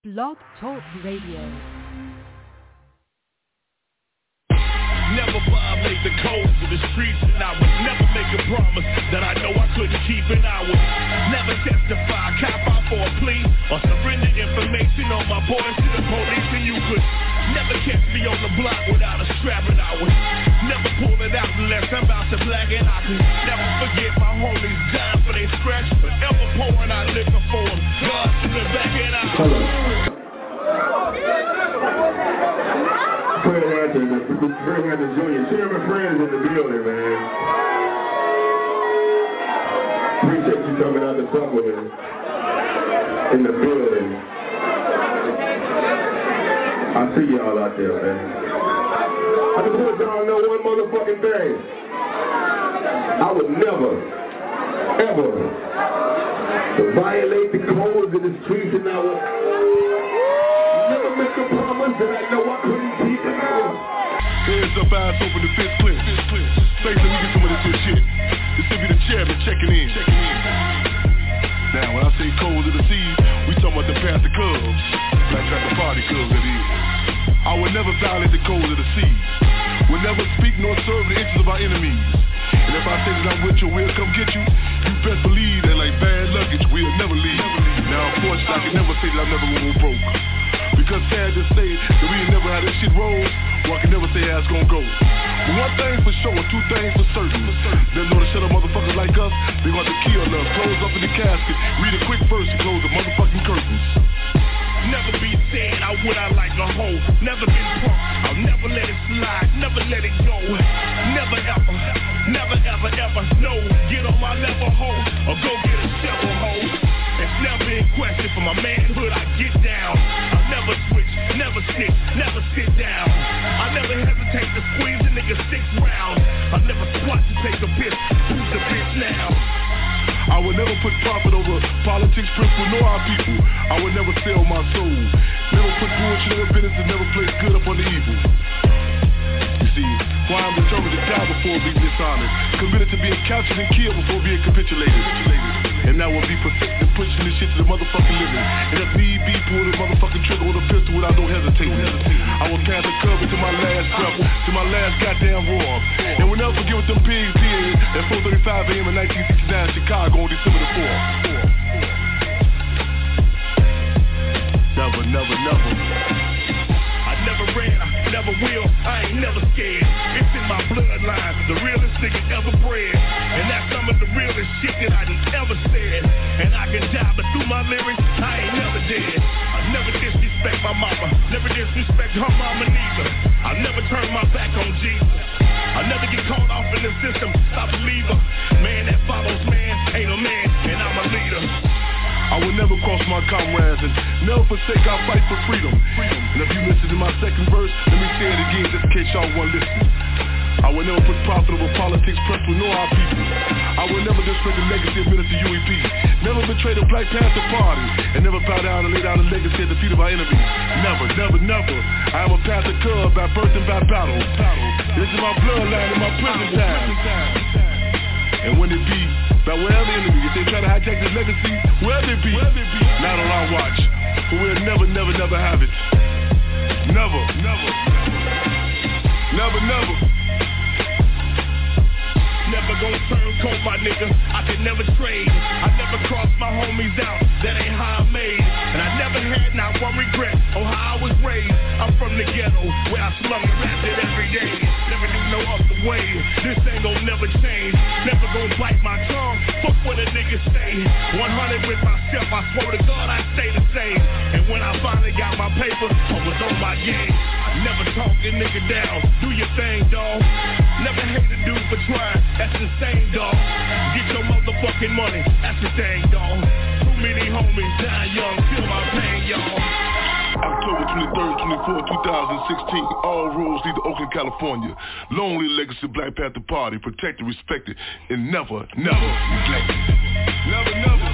Blog Talk Radio. Never violate the codes of the streets, and I would never make a promise that I know I couldn't keep, and I would never testify, cop out for a plea, or surrender information on my boys to the police, and you could never catch me on the block without a strap, and I would never pull it out unless I'm about to black, and I could never forget my homies dying for they scratch, forever pouring out liquor for them, God in the back, and I Fred Hampton Jr. Chairman Friends in the building, man. Appreciate you coming out to fuck with us in the building. I see y'all out there, man. I just want y'all to know one motherfucking thing. I would never, ever violate the codes of the streets, and I would never make a promise that I know I couldn't keep, and I would. Hands up, eyes open, the fist clear. Face, let me get some of this good shit. This will be the chairman checking in. Now, when I say codes of the seas, we talking about the Panther Cubs. Black Panther Party Cubs, that is. I would never violate the codes of the seas. Would never speak nor serve the interests of our enemies. And if I say that I'm with you, we'll come get you, you best believe that like bad luggage, we'll never leave. Now, unfortunately, I can never say that I'm never gonna go broke. Because sad to say that we ain't never had this shit roll, well, I can never say how it's gonna go. But one thing for sure, two things for certain. They know to shut up motherfuckers like us, they gonna have to kill us, close up in the casket, read a quick verse and close the motherfucking curtains. Never be sad, I would I like a hoe. Never been punk, I'll never let it slide, never let it go. Never ever, never ever ever, no. Get on my level hoe, or go get a shovel hoe. It's never in question for my manhood, I get down. I'll never switch, never snitch, never sit down. I never hesitate to squeeze a nigga 6 rounds. I never squat to take a piss, who's the bitch now? I would never put profit over politics, principle, nor our people. I would never sell my soul. Never put bullshit in business and never place good up on the evil. You see, why I'm determined to die before being dishonest, committed to being captured and killed before being capitulated. And now we'll be perfect and pushing this shit to the motherfucking living. And if need be, pull the motherfucking trigger with a pistol without no hesitating. I will pass the cover to my last breath, to my last goddamn roar. And we'll never forget what them pigs did at 4:35 a.m. in 1969 in Chicago on December the 4th. Never, never, never. I never ran, I never will, I ain't never scared. It's in my bloodline, the realest nigga ever bred. And that's some of the realest shit that I done ever said. And I can die, but through my lyrics, I ain't never dead. I never disrespect my mama, never disrespect her mama neither. I never turn my back on Jesus. I never get caught off in the system, I believe her. Man that follows man, ain't a man, and I'm a leader. I will never cross my comrades and never forsake our fight for freedom. And if you listen to my second verse, let me say it again just in case y'all weren't listening. I will never put profit over politics, principle, nor our people. I will never disrespect the legacy of Minister UEP. Never betray the Black Panther Party. And never bow down and lay down the legacy at the feet of our enemies. Never, never, never. I am a Panther Cub by birth and by battle. This is my bloodline and my prison time. And when it be, by wherever enemy, if they try to hijack this legacy, wherever it be, not on our watch. But we'll never, never, never have it. Never, never, never, never. Never gonna turn coat, my nigga, I can never trade. I never cross my homies out, that ain't how I made. And I never had not one regret on how I was raised. I'm from the ghetto, where I slum and rapped it every day. Never knew no other way, this ain't gon' never change. Never gonna bite my tongue, fuck what a nigga say. 100 with myself, I swear to God I stay the same. And when I finally got my paper, I was on my game. Never talk a nigga down, do your thing, dawg. Never hate a dude for trying, that's insane, dawg. Get your motherfucking money, that's the thing, dawg. Too many homies dying young, feel my pain, y'all. October 23rd, 24th, 2016. All roads lead to Oakland, California. Lonely legacy Black Panther Party, protected, respected, and never, never neglected. Never, never.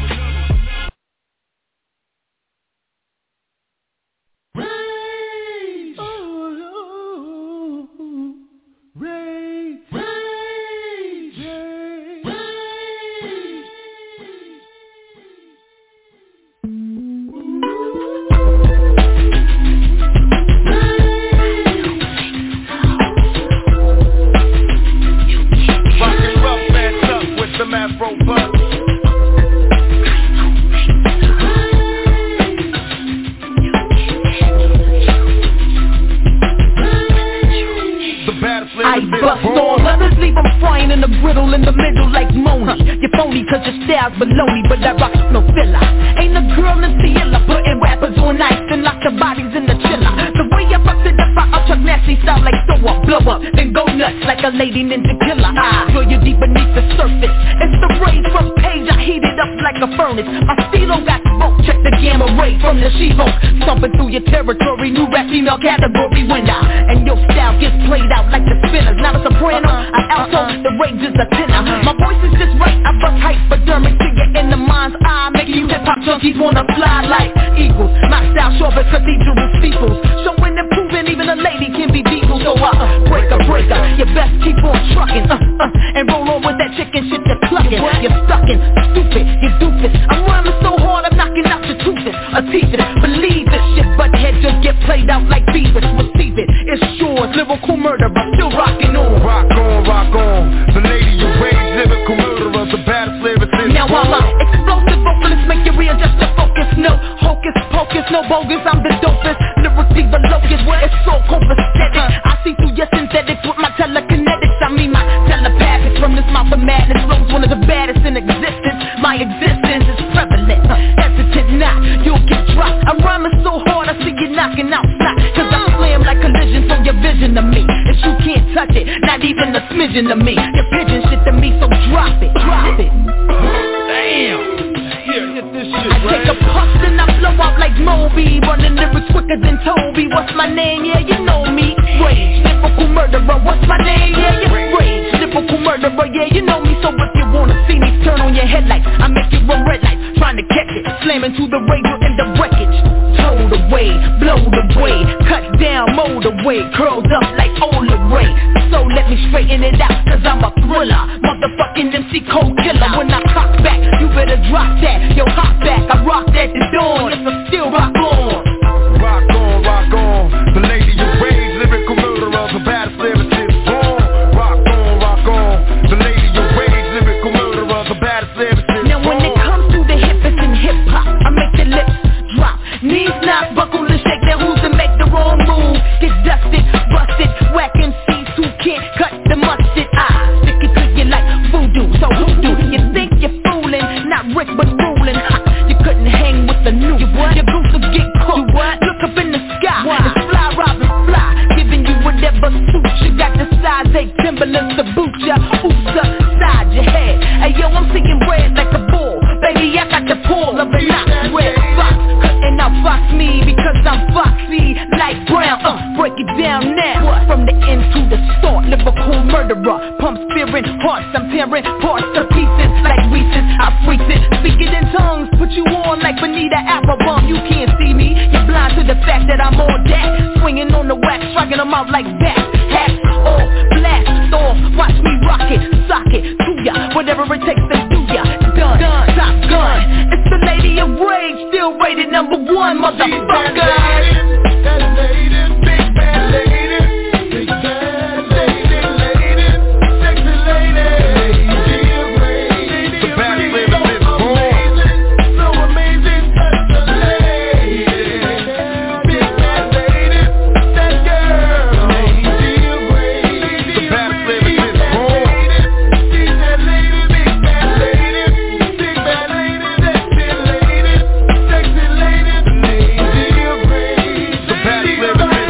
riddle in the middle like Moni. You're phony cause your style's baloney, but I rock no filler. Ain't a girl in Seattle putting rappers on ice and lock the bodies in the chiller. The way I bust it up, I chuck nasty style like throw up, blow up, then go nuts like a lady ninja killer. I feel you deep beneath the surface. It's the rays front page, I heat it up like a furnace. My stilo got smoke, check the gamma ray from the She-Hulk. Stomping through your territory, new rap female category winner. And your style gets played out like the spinners. Not a soprano, an alto, the range is a tenor. My voice is just right, I bust hypodermic to you in the mind's eye, making you hip-hop junkies wanna fly like eagles. My style short as cathedral steeples, showing and proving even a lady can be beagle. So breaker, you best keep on trucking, and roll on with that chicken shit you're clucking. You're stuckin', stupid, you doofus. I'm rhyming so hard, I'm knocking out your toothless, teeth. Believe this shit, but head just get played out like Beavis. Receive it, it's yours, lyrical murder, but still rockin' on. Rock on, the lady you rage, lyrical murderer, the baddest lyricist. Now I'm a explosive vocalist, make you readjust your focus. No hocus pocus, no bogus, I'm the dopest. Lyrically the locust, it's so copacetic. I see through your synthetics with my telekinetics. I mean my telepathics from this mouth of madness. Flow's one of the baddest in existence. My existence is prevalent, hesitant not, you'll get dropped. I'm rhyming so hard, I see you knocking out snot. Cause I slam like collision from your vision of me. And you can't touch it, not even a smidgen of me. Your pigeon shit to me, so drop it. Damn. Yeah, hit this shit, I take a puff and I blow out like Moby, running lyrics quicker than Toby. What's my name? Yeah, you know me. Rage, lyrical murderer. What's my name? Yeah, you rage, lyrical murderer. Yeah, you know me. So if you wanna see me, turn on your headlights. I make you run red lights, trying to catch it, slamming to the radio in the wreckage. Told away, blowed away, cut down, mowed away, curled up like Ola Ray. So let me straighten it out, cause I'm a thriller, motherfucking MC cold killer. When I cock back, you better drop that. Yo, hop back, I rock that the dawn. Yes, I still rock on. Rock on, the lady you rage, lyrical murderer, the baddest lyricist. Rock on, the lady you rage, lyrical murderer, the baddest lyricist. Now when it comes to the hippest in hip-hop, I make the lips drop, knees knock, buckle and shake their hooves and make the wrong move. Get dusted, busted, whack MCs who can't cut the mustard. I stick it to you like voodoo, so hoodoo. You think you're fooling, not Rick but ruling. You couldn't hang with the new. Your goose will get cooked. Look up in the sky, it's fly, Robin, fly, giving you whatever suits you. Got the size 8 Timberlands to boot ya. Oops upside your head. Hey yo, I'm seeing red like a bull. Baby, I got the pull of an ox red fox. Cutting out fox me because I'm foxy like Brown. Break it down now. From the end to the start, lyrical murderer. Pump spearing hearts, I'm tearing parts to pieces like Reese's. I freak it, speak it in tongues, put you on like Bonita Applebum. You can't see me, you're blind to the fact that I'm on that. Swinging on the wax, striking them out like that. Hats off, blast off, watch me rock it, sock it to ya, whatever it takes to do ya. Done, Top Gun. It's the lady of rage, still rated number 1, motherfucker. That lady, big bad lady, big bad lady, sexy lady, the baddest lyricist, so amazing, that's the lady, big bad lady, that girl, the baddest lyricist, she's that lady, big bad lady, big bad lady, sexy lady, sexy lady, the lady of rage, the baddest lyricist,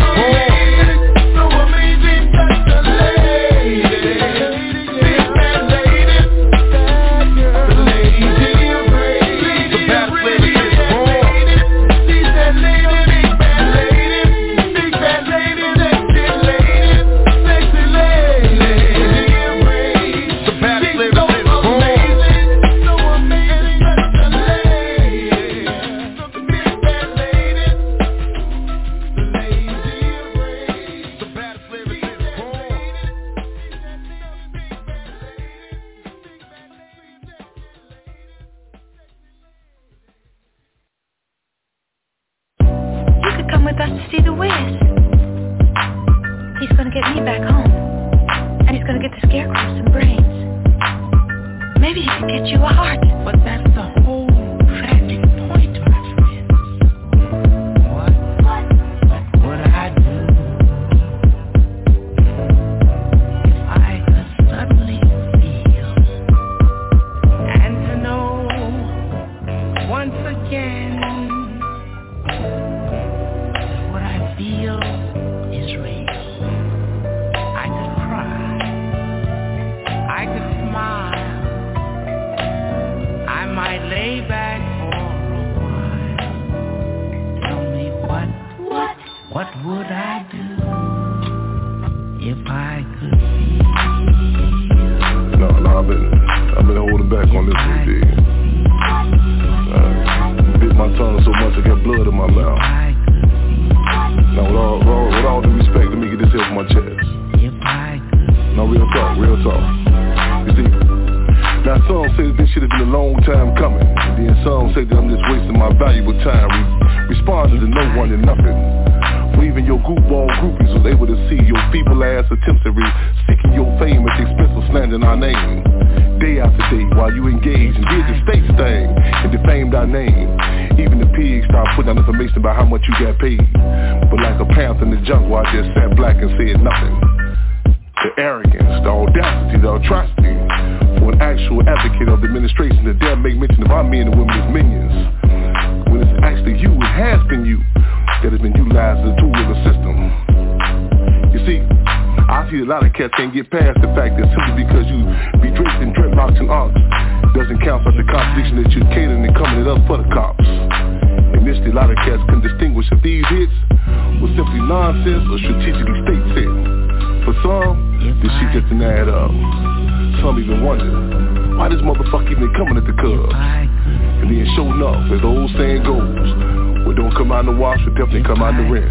so amazing, that's the lady, big bad lady, that girl, the lady of rage, the baddest lyricist, she's that lady, big bad lady, sexy lady, sexy lady of rage, the baddest lyricist, so amazing, that's the lady, the big bad lady, the lady of rage, the baddest lyricist, You could come with us to see the Wiz. He's gonna get me back home. And he's gonna get the Scarecrow some brains. Maybe he can get you a heart. But that's the whole tragic point, my friend. What would I do if I could suddenly see What would I do if I could feel? No, I've been holding back on this one, D. Bit my tongue so much I got blood in my mouth. Now, with all due respect, let me get this here from my chest. No, real talk. You see, now some say that this shit has been a long time coming. And then some say that I'm just wasting my valuable time responding to no one and nothing. For even your goofball groupies was able to see your feeble ass attempts at seeking your fame at the expense of slandering our name. Day after day while you engaged and did the state's thing and defamed our name. Even the pigs started putting out information about how much you got paid. But like a panther in the jungle, I just sat black and said nothing. The arrogance, the audacity, the atrocity for an actual advocate of the administration to dare make mention of our men and women as minions. When it's actually you, it has been you that has been utilized as a tool of the system. You see, I see a lot of cats can't get past the fact that simply because you be draped in dreadlocks and arcs doesn't count for the contradiction that you're catering and coming it up for the cops. Initially, a lot of cats can distinguish if these hits were simply nonsense or strategically state set. For some, this shit just didn't add up. Some even wonder, why this motherfucker even coming at the Cubs? And then sure enough, as the old saying goes, what don't come out in the wash will definitely come out in the rinse.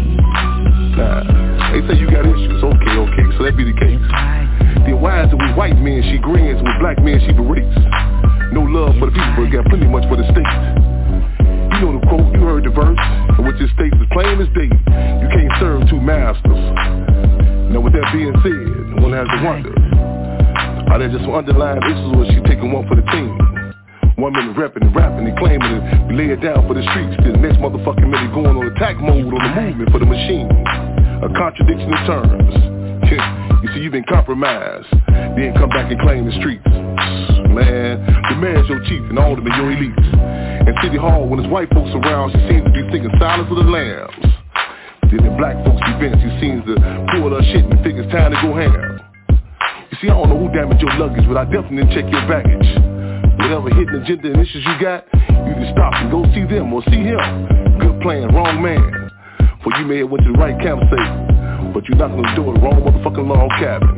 Nah, they say you got issues, okay, so that be the case. Then why is it with white men she grins, with black men she berates? No love for the people, but got plenty much for the state. You know the quote, you heard the verse, and what your states is plain as day. You can't serve two masters. Now with that being said, one has to wonder, are there just some underlying issues or is she taking one for the team? 1 minute repping and rapping and claiming it, we lay it down for the streets. Then the next motherfucking minute going on attack mode on the movement for the machine. A contradiction of terms. You see, you've been compromised, then come back and claim the streets. Man, the mayor's your chief and all of them are your elites. And City Hall, when there's white folks around, she seems to be thinking silence of the lambs. Then in black folks' events, she seems to pull her shit and think it's time to go ham. You see, I don't know who damaged your luggage, but I definitely didn't check your baggage. Whatever hidden agenda and issues you got, you just stop and go see them or see him. Good plan, wrong man. For you may have went to the right campsite, but you knocked on the door, wrong motherfucking log cabin.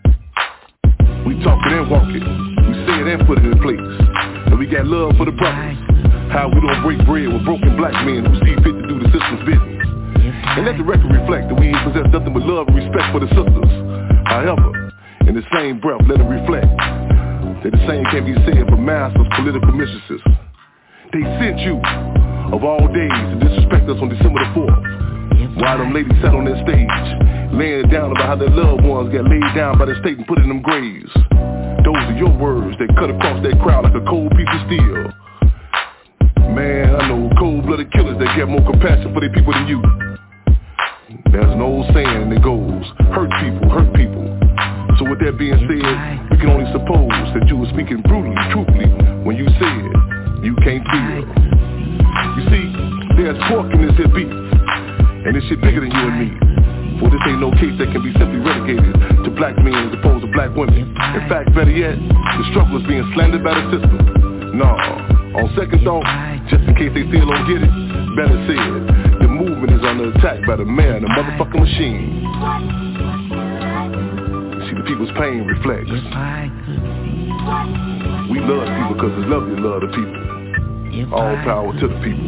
We talk it and walk it, we say it and put it in place. And we got love for the brothers. How we don't break bread with broken black men who see fit to do the system's business. And let the record reflect that we ain't possess nothing but love and respect for the sisters. However, in the same breath, let it reflect that the same can be said for masters, political mistresses. They sent you, of all days, to disrespect us on December the 4th. While them ladies sat on their stage, laying down about how their loved ones got laid down by the state and put in them graves. Those are your words that cut across that crowd like a cold piece of steel. Man, I know cold-blooded killers that get more compassion for their people than you. There's an old saying and it goes, hurt people. So with that being said, we can only suppose that you were speaking brutally, truthfully, when you said you can't feel. You see, there's pork in this here beef, and this shit bigger than you and me. For this ain't no case that can be simply relegated to black men as opposed to black women. In fact, better yet, the struggle is being slandered by the system. No, on second thought, just in case they still don't get it, better said, the movement is under attack by the man, the motherfucking machine. See, the people's pain reflects. We love people because it's lovely to love the people. All power to the people.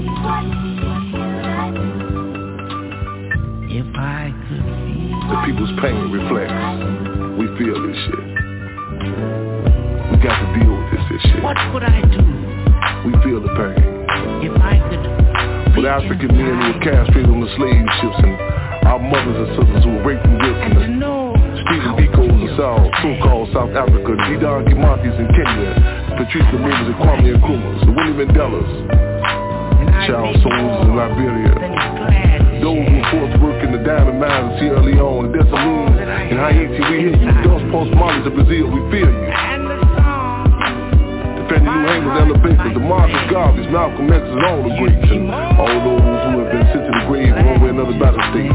The people's pain reflects. We feel this shit. We got to deal with this shit. What would I do? We feel the pain. If I could. With African men who were castrated on the slave ships and our mothers and sisters who were raped and whipped in the Stephen Biko's in South, so-called South Africa, the Didan Kimatis in Kenya, Patrice Lumumba's and Kwame Nkrumah's, the Winnie Mandela's, Charles Soames in Liberia, those who forced work in the diamond mines in Sierra Leone, the Dessalines in Haiti, we hear you, Dos Postmates in Brazil, we feel you. Defending New Hangers, Ella Baker, the Marcus Garvey's, Malcolm X and all the greats, and all those who have been sent to the grave one way or another by the state.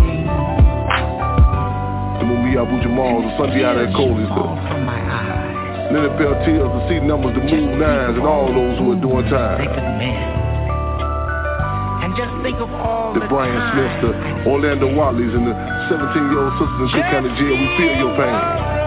Abu Jamal, the Sunday out at Coley's, Leonard Peltier, the C numbers, the Move Nines, and all those who are doing time. Just think of all the Brian Smiths, the Orlando Watleys, and the 17-year-old sisters in Cook County Jail. We feel your pain.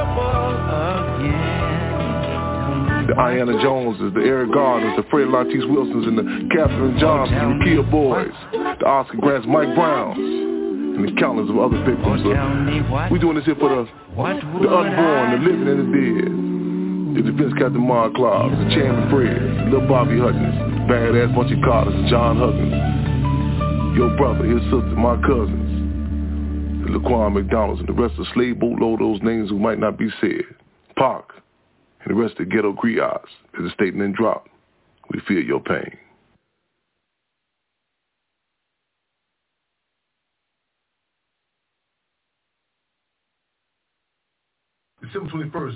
The Ayanna Joneses, the Eric Gardners, the Fred Latisse Wilsons, and the Catherine Johnsons, the Kia Boys, the Oscar Grants, Mike Browns, and the countless of other victims. We doing this here for the unborn, the living, and the dead. The Defense Captain Mark Clark, the Chairman Fred, Lil Bobby Hutchins, Badass Bunchy Carters, and John Huggins, your brother, his sister, my cousins, the Laquan McDonald's, and the rest of the slave boatload, those names who might not be said. Pac, and the rest of the ghetto griots, as the statement dropped. We feel your pain. December 21st,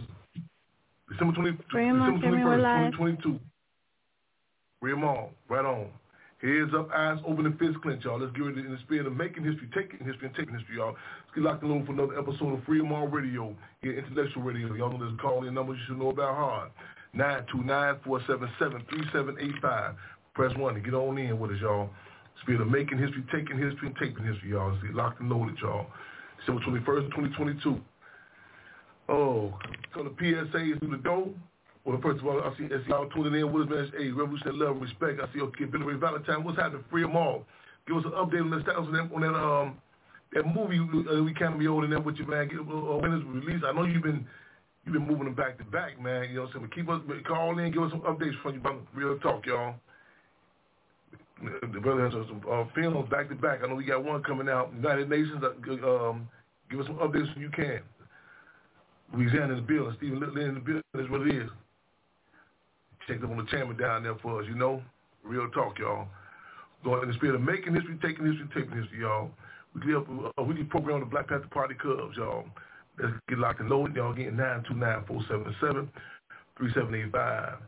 2022. Real Mall, right on. Heads up, eyes open, and fists clenched, y'all. Let's get ready in the spirit of making history, taking history, and taking history, y'all. Let's get locked in for another episode of Free Mall Radio, here Intellectual Radio. Y'all know there's call-in numbers you should know about hard. 929-477-3785. Press 1 to get on in with us, y'all. Spirit of making history, taking history, and taking history, y'all. Let's get locked and loaded, y'all. December 21st, 2022. Oh, so the PSA is through the door. Well, first of all, I see y'all tuning in with us, man. Hey, revolutionary love and respect. I see okay, Billy Ray Valentine. What's happening? Free them all. Give us an update on the status on that movie we can't be holding that with you, man. When it's released. I know you've been moving them back to back, man. You know what I'm saying? Keep us call in, give us some updates from you about real talk, y'all. The brother has some films back to back. I know we got one coming out. United Nations. Give us some updates when you can. Louisiana in the building, Stephen Little in the building, that's what it is. Check up on the chairman down there for us, you know? Real talk, y'all. Going in the spirit of making history, taking history, taping history, y'all. We get up a weekly program on the Black Panther Party Cubs, y'all. Let's get locked and loaded, y'all. Getting 929-477-3785.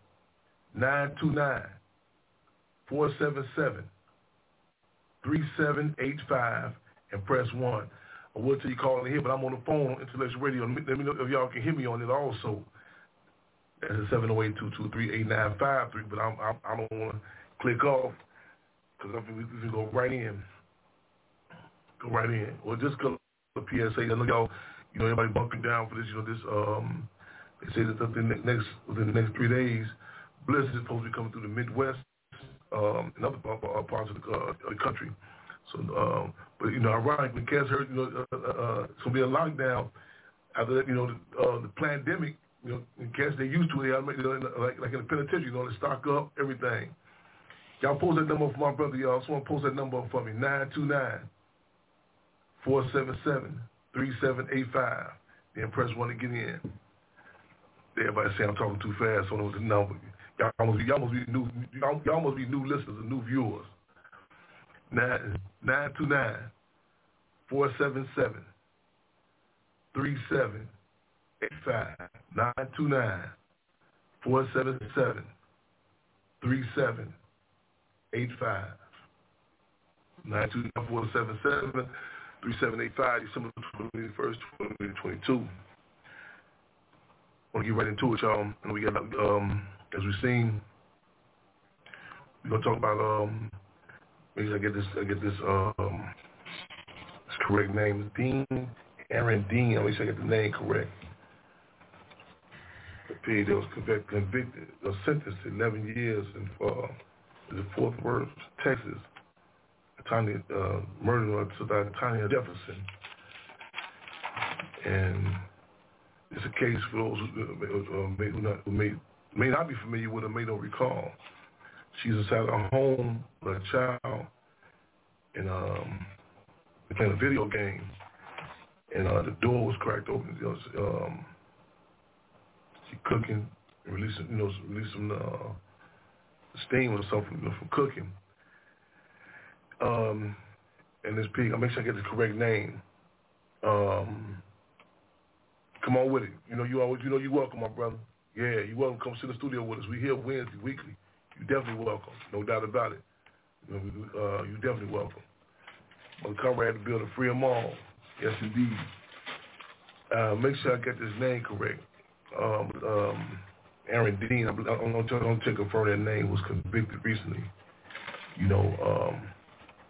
929-477-3785 and press 1. I will tell you calling in here, but I'm on the phone on Intellectual Radio. Let me know if y'all can hear me on it also. That's a 708-223-8953, but I don't want to click off because we can go right in. Go right in. Well, just go to the PSA. I know y'all, you know, everybody bumping down for this. You know, this. They say that within the next 3 days, blizzard is supposed to be coming through the Midwest and other parts of the country. So, but you know, ironically, Cass heard, you know, it's gonna be a lockdown after that. You know, the pandemic. You know, in Cass they used to it. You know, like in the penitentiary, you know, they stock up everything. Y'all post that number for my brother, y'all. Someone post that number up for me. 929-477-3785. Then press 1 to get in. Everybody say I'm talking too fast. So I know the number. Y'all must be new listeners and new viewers. 929-477-3785. 929-477-3785. 929-477-3785. December 21st, 2022. Want to get right into it, y'all. And we got, as we've seen, we're gonna talk about maybe I get this correct name. Aaron Dean. Let me see I get the name correct. The pig that was convicted, sentenced to 11 years in the Fort Worth, Texas. Tanya murder of Tanya Jefferson, and it's a case for those who may not be familiar with her, may not recall. She's inside a home with a child, and playing a video game, and the door was cracked open. You know, she cooking, and releasing some steam or something, you know, from cooking. And this pig, I'll make sure I get the correct name. Come on with it. You're welcome, my brother. Yeah, you're welcome. Come sit in the studio with us. We here Wednesday, weekly. You're definitely welcome. No doubt about it. You're definitely welcome. My comrade to build a free them all. Yes, indeed. Make sure I get this name correct. Aaron Dean, I'm going to check confirm that name was convicted recently.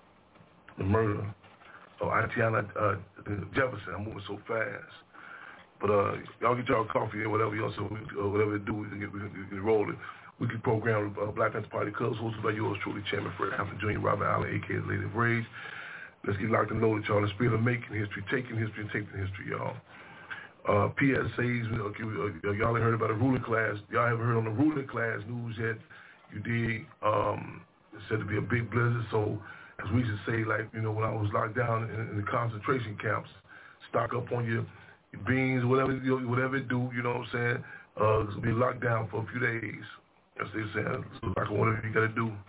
the murder of Atiana Jefferson. I'm moving so fast. But y'all get y'all coffee or whatever y'all whatever you do, we can roll it. Weekly program of Black Panther Party Clubs, hosted by yours truly, Chairman Fred Hampton Jr., Robert Allen, a.k.a. Lady of Rage. Let's get locked and loaded, y'all. The spirit of making history, taking history, and taking history, y'all. PSAs, y'all ain't heard about the ruling class. Y'all haven't heard on the ruling class news yet. You did. It's said to be a big blizzard. So, as we should say, like, when I was locked down in the concentration camps, stock up on your beans, whatever it do, you know what I'm saying? It's going to be locked down for a few days. That's what they're saying. So, like, whatever you got to do.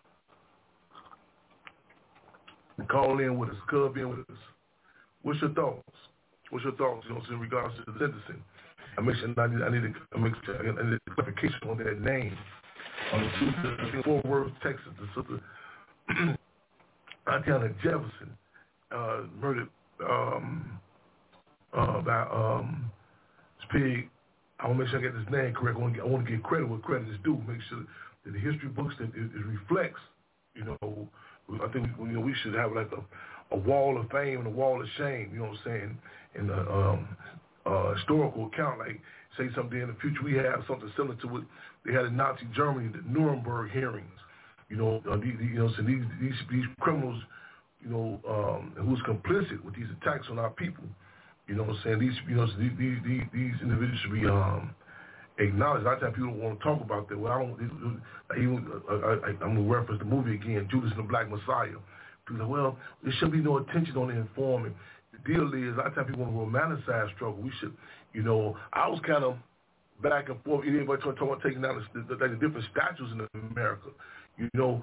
Call in with us. Cub in with us. What's your thoughts? What's your thoughts, in regards to the sentencing? I need a clarification on that name. On the Fort Worth, Texas, the sister Atiana Jefferson murdered by Spig. I want to make sure I get this name correct. I want to get credit where credit is due. Make sure that the history books that it reflects. I think we should have like a wall of fame and a wall of shame. You know what I'm saying? In the historical account, like say someday in the future we have something similar to what they had in Nazi Germany, the Nuremberg hearings. These criminals, who's complicit with these attacks on our people. You know what I'm saying? These individuals should be acknowledged. A lot of times people don't want to talk about that. Well, I'm going to reference the movie again, Judas and the Black Messiah. People say, well, there should be no attention on the informant. The deal is, a lot of times people want to romanticize struggle. We should, I was kind of back and forth. Anybody talking about taking down the different statues in America. The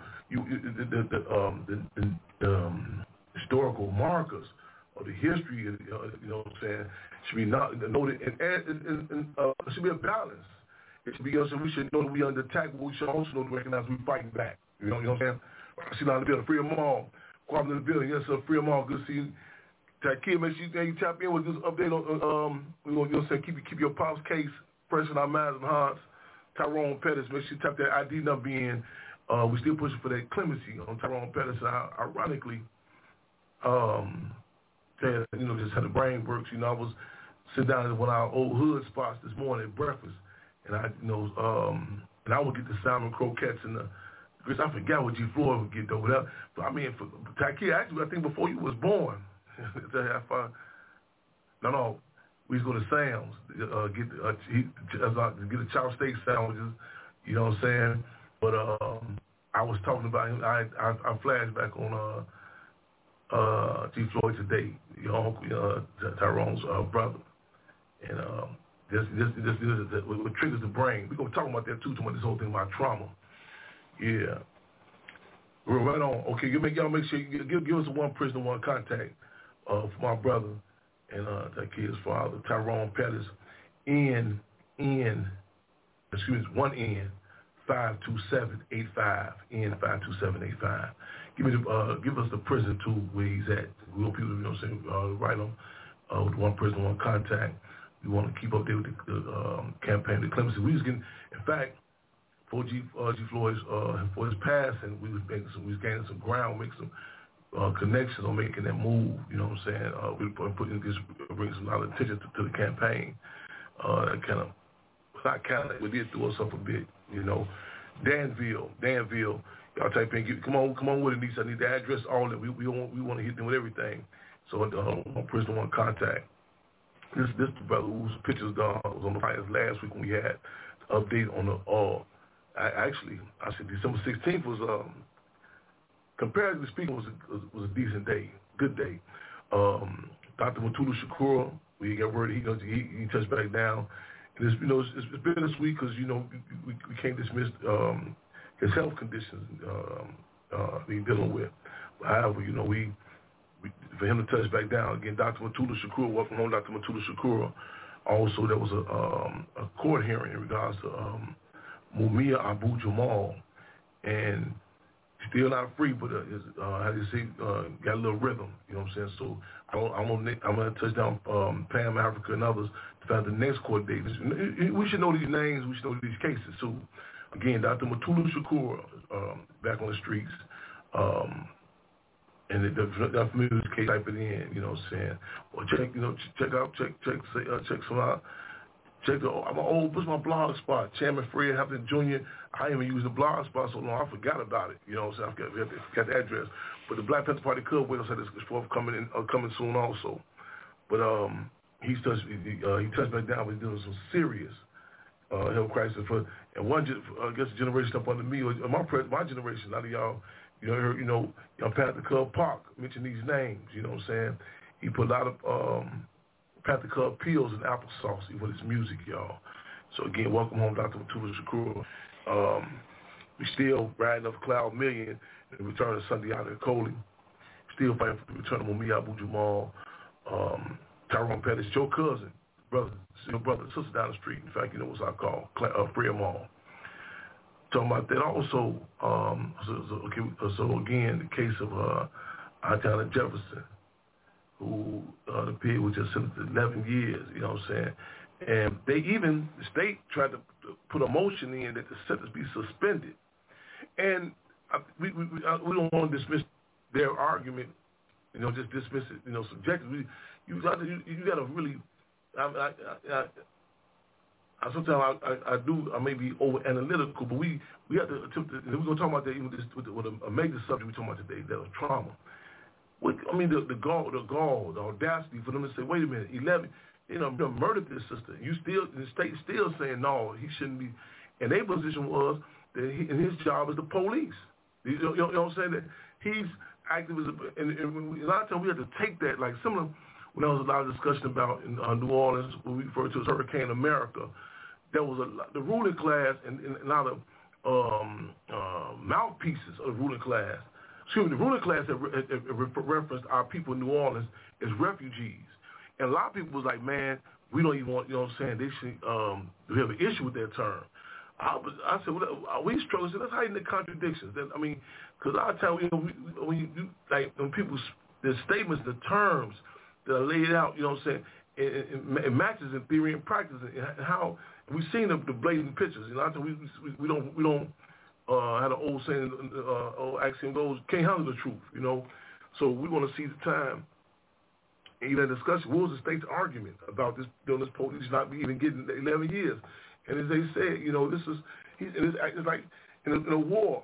historical markers of the history, what I'm saying, should be not noted, and it should be a balance. It should be, we should know that we under attack, but we should also know to recognize we're fighting back. You know what I'm saying? I see now in the building, free them all. Kwame in the building, yes sir, free them all. Good to see you. Kid, make sure you tap in with this update on, keep your pops case fresh in our minds and hearts. Tyrone Pettis, make sure you tap that ID number in. We still pushing for that clemency on Tyrone Pettis. Ironically, just how the brain works. I was sitting down at one of our old hood spots this morning at breakfast, and I would get the salmon croquettes and the grits. I forgot what G. Floyd would get though. But I mean, for Taki, actually, I think before you was born. No, we used to go to Sam's, get the chopped steak sandwiches. You know what I'm saying? But I was talking about him. I flashed back on G. Floyd today, your uncle, Tyrone's brother, and this what triggers the brain. We're gonna talk about that too. Talking about this whole thing about trauma. Yeah, we're right on. Okay, y'all make sure you give us one prisoner, one contact for my brother and that kid's father, Tyrone Pettis, N 52785, N 52785. Give us the prison too where he's at. We want people to write them with one prison, one contact. We want to keep up there with the campaign, the clemency. We was getting, in fact, for G. Floyd's for his passing, we was gaining some ground, making some connections on making that move. You know what I'm saying? We were putting this, bringing some lot of attention to the campaign. We did throw us up a bit. Danville. Y'all type in. Come on with it, Nisa. I need the address, all that. We want to hit them with everything. So one person, one contact. This the brother whose pictures was on the flyers last week when we had the update on the. I said December 16th was comparatively speaking was a decent day, good day. Dr. Mutulu Shakur, we got word he touched back down. And it's bittersweet because we can't dismiss his health conditions he's dealing with. However, for him to touch back down again, Dr. Mutulu Shakur, welcome home, Dr. Mutulu Shakur. Also, there was a court hearing in regards to Mumia Abu Jamal, and still not free, but got a little rhythm. You know what I'm saying? So I'm gonna touch down Pam Africa and others to find the next court date. We should know these names. We should know these cases. So again, Dr. Mutulu Shakur back on the streets, And if you're familiar with the case, type it in, you know what I'm saying? Or check some out. I'm an old, what's my blog spot? Chairman Fred Hampton Jr. I even use the blog spot so long, I forgot about it. You know what I'm saying? I forgot the address. But the Black Panther Party Club website is forthcoming coming soon also. But he touched back down with doing some serious health crisis and one, I guess, generation up under me, or my generation, a lot of y'all, young Panther Club Park mention these names, you know what I'm saying? He put a lot of Panther Club pills and applesauce with his music, y'all. So again, welcome home, Dr. Mutulu Shakur. We still riding up Cloud Million in the return of Sunday out of Coley. Still fighting for the return of Mumia Abu Jamal, Tyrone Pettis, your cousin, brother, sister down the street. In fact, what I call Freya Mall. Talking about that also. So again, the case of Alexander Jefferson, who the pig was just sentenced to 11 years. You know what I'm saying? And the state tried to put a motion in that the sentence be suspended. And we don't want to dismiss their argument, just dismiss it, subjectively. You got to really. Sometimes I may be over analytical, but we have to attempt to. We're gonna talk about that even with a major subject we're talking about today, that was trauma. The gall, the audacity for them to say, wait a minute, 11, you murdered this sister. The state still saying no, he shouldn't be. And their position was that his job is the police. You know what I'm saying? That he's active as and a lot of times we have to take that, like similar when there was a lot of discussion about in New Orleans, what we refer to as Hurricane America. There was the ruling class and a lot of mouthpieces of the ruling class. The ruling class had referenced our people in New Orleans as refugees. And a lot of people was like, man, we don't even want, you know what I'm saying, they should we have an issue with that term. I said, well, we struggle. So let's hide the contradictions. Because a lot of times, when people, the statements, the terms that are laid out, you know what I'm saying, it matches in theory and practice. And how we've seen the blatant pictures. You know, we don't how the old saying, old axiom goes, can't handle the truth. So we want to see the time. And that discussion, what was the state's argument about this police not even getting 11 years? And as they said, it's like in a war,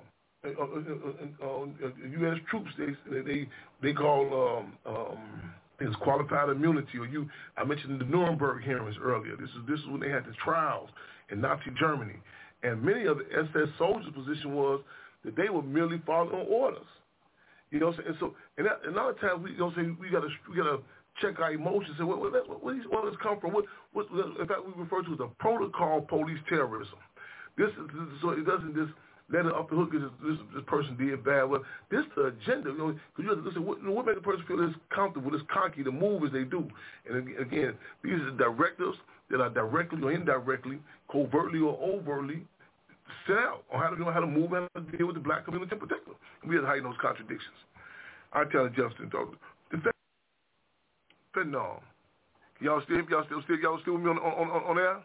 U.S. troops, they call it's qualified immunity. I mentioned the Nuremberg hearings earlier. This is when they had the trials in Nazi Germany, and many of the SS soldiers' position was that they were merely following orders. You know what I'm saying? And a lot of times we gotta check our emotions and where does this come from? What in fact we refer to as a protocol police terrorism. So it doesn't just let it off the hook because this person did bad. Well, this is the agenda, because you have to listen. What makes a person feel this comfortable, this cocky, to move as they do? And again, these are directives that are directly or indirectly, covertly or overtly set out on how to move and how to deal with the black community in particular. And we have to hide those contradictions. I tell Justin, though, fentanyl. Y'all still with me on air?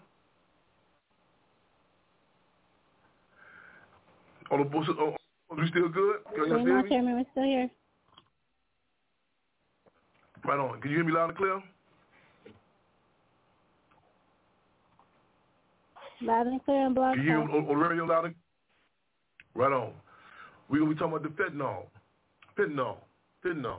On the bullshit, are you still good? Y'all still hear me? Chairman, we're still here. Right on. Can you hear me loud and clear? Loud and clear on blog. Can you hear me on the radio loud and clear? Right on. We're going to be talking about the fentanyl. Fentanyl.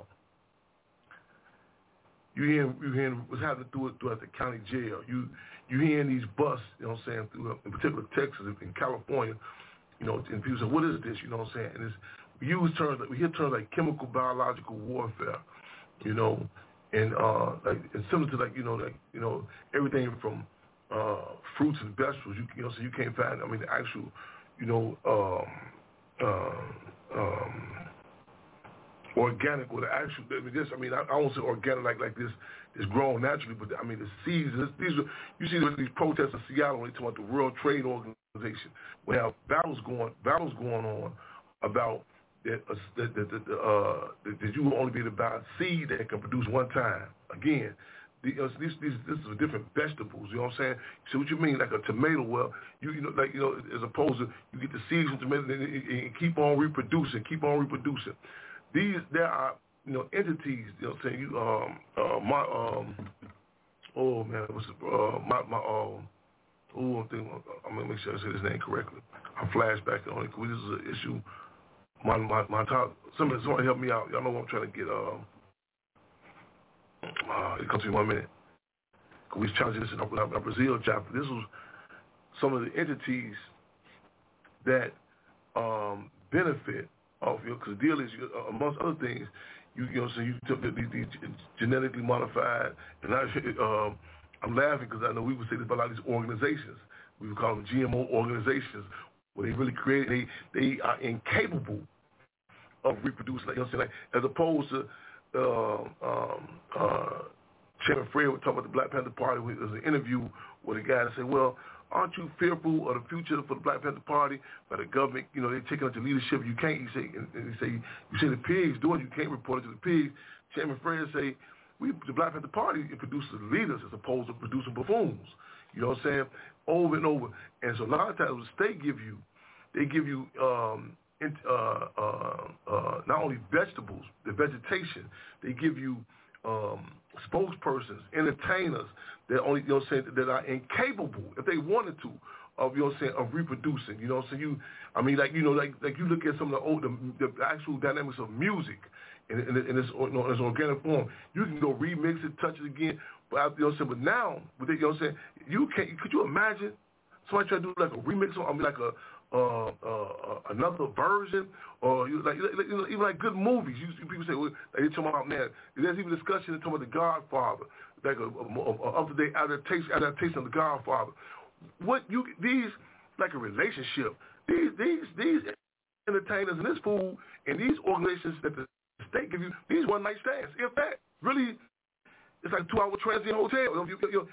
You hearing what's happening throughout the county jail. You hearing these busts, you know what I'm saying, in particular Texas and California. And people say, what is this? You know what I'm saying? And we hear terms like chemical, biological warfare, and similar to everything from fruits and vegetables. So you can't find. The actual, organic or the actual. I won't say organic like this. It's grown naturally, but the seeds. You see these protests in Seattle when they talk about the World Trade Organization. We have battles going on about that you will only be able to buy seed that can produce one time. Again, this is different vegetables. You know what I'm saying? So what you mean, like a tomato? Well, as opposed to you get the seeds from tomato and keep on reproducing. There are entities, you know what I'm saying, I'm gonna make sure I say his name correctly. I flashed back on it because this is an issue. My top, somebody help me out. Y'all know what I'm trying to get. It comes to me 1 minute. Cause we was challenging this in our Brazil chapter. This was some of the entities that benefit off you, because the deal is, amongst other things, you took these genetically modified, and I'm laughing because I know we would say this about a lot of these organizations. We would call them GMO organizations, where they really create, they are incapable of reproducing, like, you know what I'm saying, like, as opposed to Chairman Fred would talk about the Black Panther Party. There was an interview with a guy that said, well, aren't you fearful of the future for the Black Panther Party, by the government, they're taking up the leadership, you can't, you say the pigs doing it, you can't report it to the pigs. Chairman Fred say, the Black Panther Party, it produces leaders as opposed to producing buffoons. You know what I'm saying? Over and over. And so a lot of times what the state they give you not only vegetables, the vegetation, they give you spokespersons, entertainers that only, that are incapable, if they wanted to, of, of reproducing. You know what I'm saying? Like you look at some of the actual dynamics of music in its organic form. You can go remix it, touch it again, but but now, with it, could you imagine somebody try to do like a remix on, like another version, or even like good movies. People say, well, they talking about, man, there's even discussion talking about The Godfather, like a up-to-date adaptation of The Godfather. These like a relationship. These entertainers and this food and these organizations that the state give you, these one-night stands. In fact, really, it's like a 2-hour transient hotel.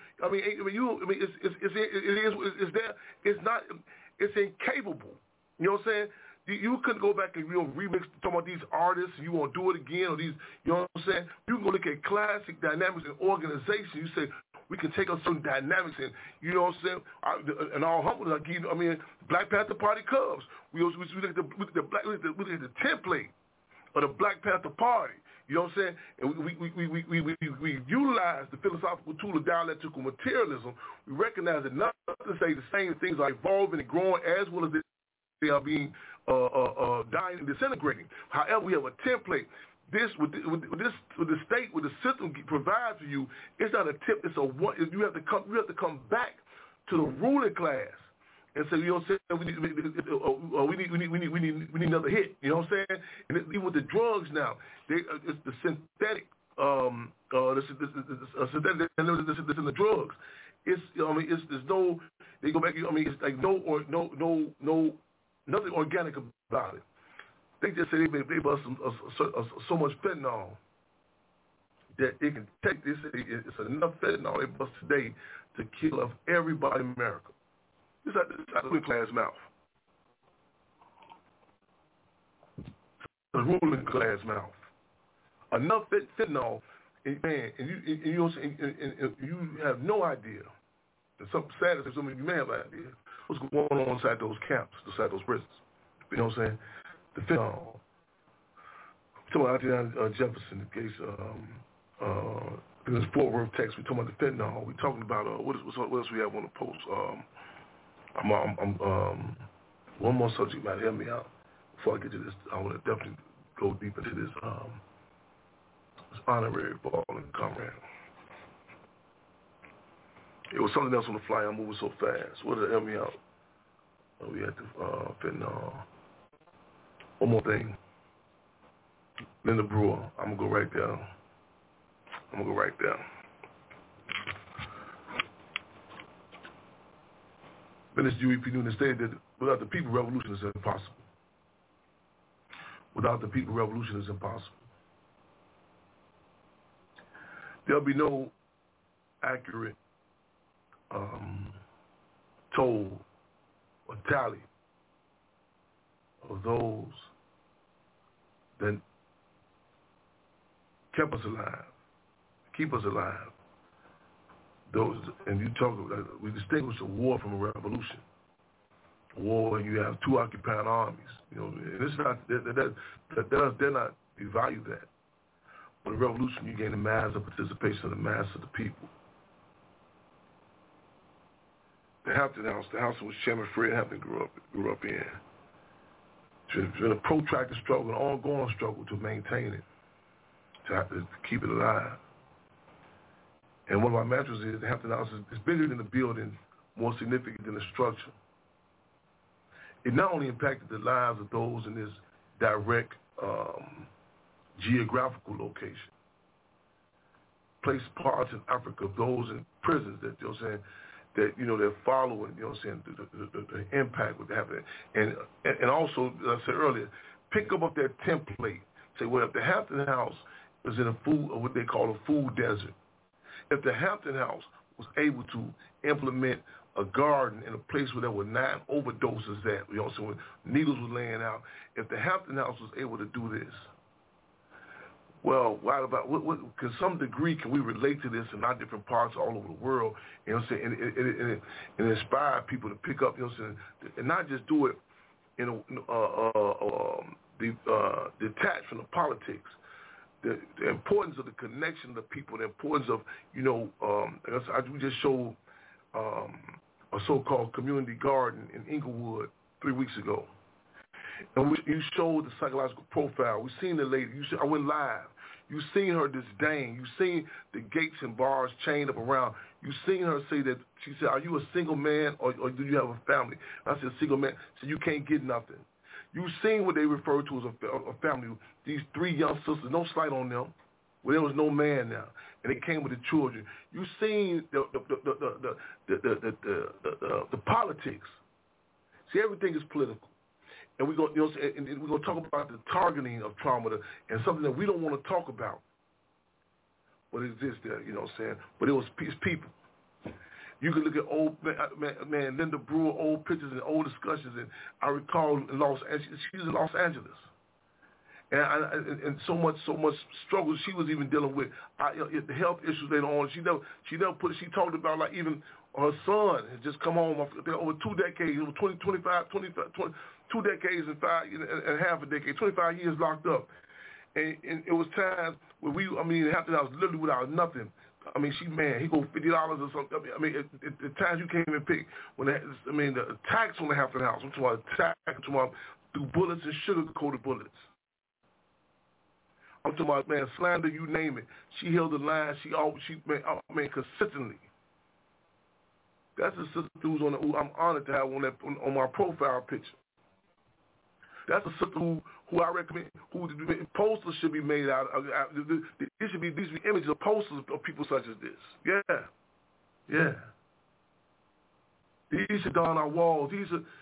It's incapable. You know what I'm saying? You couldn't go back and remix, talking about these artists, you want to do it again, or these, you know what I'm saying? You can go look at classic dynamics and organizations. You say, we can take on some dynamics and, you know what I'm saying? And all humbleness, Black Panther Party Cubs. We look at the template of the Black Panther Party. You know what I'm saying? And we utilize the philosophical tool of dialectical materialism. We recognize that not to say the same things are evolving and growing as well as they are being dying and disintegrating. However, we have a template. This with the state, with the system provides for you, it's not a tip. It's a one. You have to come back to the ruling class and say, you know what I'm saying? We need another hit. You know what I'm saying? And even with the drugs now, it's the synthetic, synthetic that's in the drugs. There's no. They go back. It's like nothing organic about it. They just say they bust so much fentanyl that it can take this. It's enough fentanyl they bust today to kill off everybody in America. It's out of the class mouth. The ruling class mouth. Enough fentanyl, and you have no idea. And some sad is some of you may have an idea what's going on inside those camps, inside those prisons. You know what I'm saying? The fentanyl. We're talking about out there Jefferson, in case in this Fort Worth, Texas. We're talking about the fentanyl. We're talking about what else we have on the post. One more subject might help me out before I get to this. I want to definitely go deep into this honorary fallen comrade. It was something else on the fly. I'm moving so fast. What did it help me out? We had to fentanyl. One more thing. Linda Brewer. I'm going to go right there. Minister UEP Newton stated that without the people, revolution is impossible. Without the people, revolution is impossible. There'll be no accurate toll or tally of those that kept us alive, keep us alive. Those, and you talk about, we distinguish a war from a revolution. A war where you have two occupying armies. You know, and it's not they're not devalue that. With the revolution, you gain the mass of participation of the mass of the people. The Hampton House, the house in which Chairman Fred Hampton grew up in. It's been a protracted struggle, an ongoing struggle to maintain it, to keep it alive. And one of my mantras is the Hampton House is bigger than the building, more significant than the structure. It not only impacted the lives of those in this direct geographical location, placed parts in Africa of those in prisons that, you know what I'm saying, that, you know, they're following, you know what I'm saying, the impact would happen. And also, as I said earlier, pick up that template. Say, well, if the Hampton House was in a food, or what they call a food desert, if the Hampton House was able to implement a garden in a place where there were 9 overdoses at, you know, so when needles were laying out, if the Hampton House was able to do this, well, what about, to some degree, can we relate to this in our different parts all over the world, you know what I'm saying, and inspire people to pick up, you know what I'm saying, and not just do it, you know, detached from the politics. The importance of the connection of the people, the importance of, you know, we just showed a so-called community garden in Inglewood 3 weeks ago. And you showed the psychological profile. We seen the lady. I went live. You seen her disdain. You seen the gates and bars chained up around. You seen her say that, she said, are you a single man or do you have a family? I said, single man. So you can't get nothing. You seen what they refer to as a family. These 3 young sisters, no slight on them, where there was no man now, and they came with the children. You seen the politics. See, everything is political, and we're going, you know, and we're going to talk about the targeting of trauma and something that we don't want to talk about, but it exists there. You know what I'm saying? But it was people. You can look at old man Linda Brewer, old pictures and old discussions, and I recall in Los Angeles, she was in Los Angeles, and so much struggle she was even dealing with, the health issues later on. She never put it. She talked about, like, even her son had just come home over 2 decades, over 2 decades and half a decade, 25 years locked up, and it was times where Hampton House literally without nothing. I mean, he go $50 or something. I mean, at times you can't even pick the attacks on the Hampton House. I'm talking about attacks, I'm talking about through bullets and sugar-coated bullets. I'm talking about, man, slander, you name it. She held the line. She consistently. That's the sister who's who I'm honored to have on my profile picture. That's a sister who I recommend, who posters should be made out of. These should be images of posters of people such as this. Yeah. These should go on our walls. These are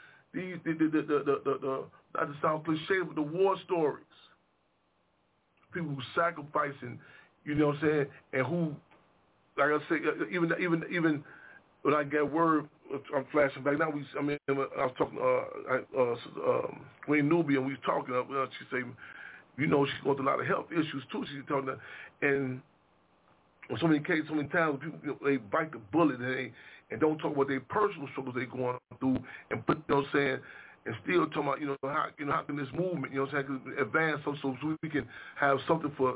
not to sound cliche, but the war stories. People who sacrificing, you know what I'm saying, and who, like I say, even when I get word, I'm flashing back now. I was talking Queen Nubia, and we was talking. She said, you know, she's going through a lot of health issues too. She's talking, and so many cases, so many times, people, you know, they bite the bullet and don't talk about their personal struggles they going through, and put, you know what I'm saying, and still talking about, how can this movement, you know what I'm saying, advance so we can have something for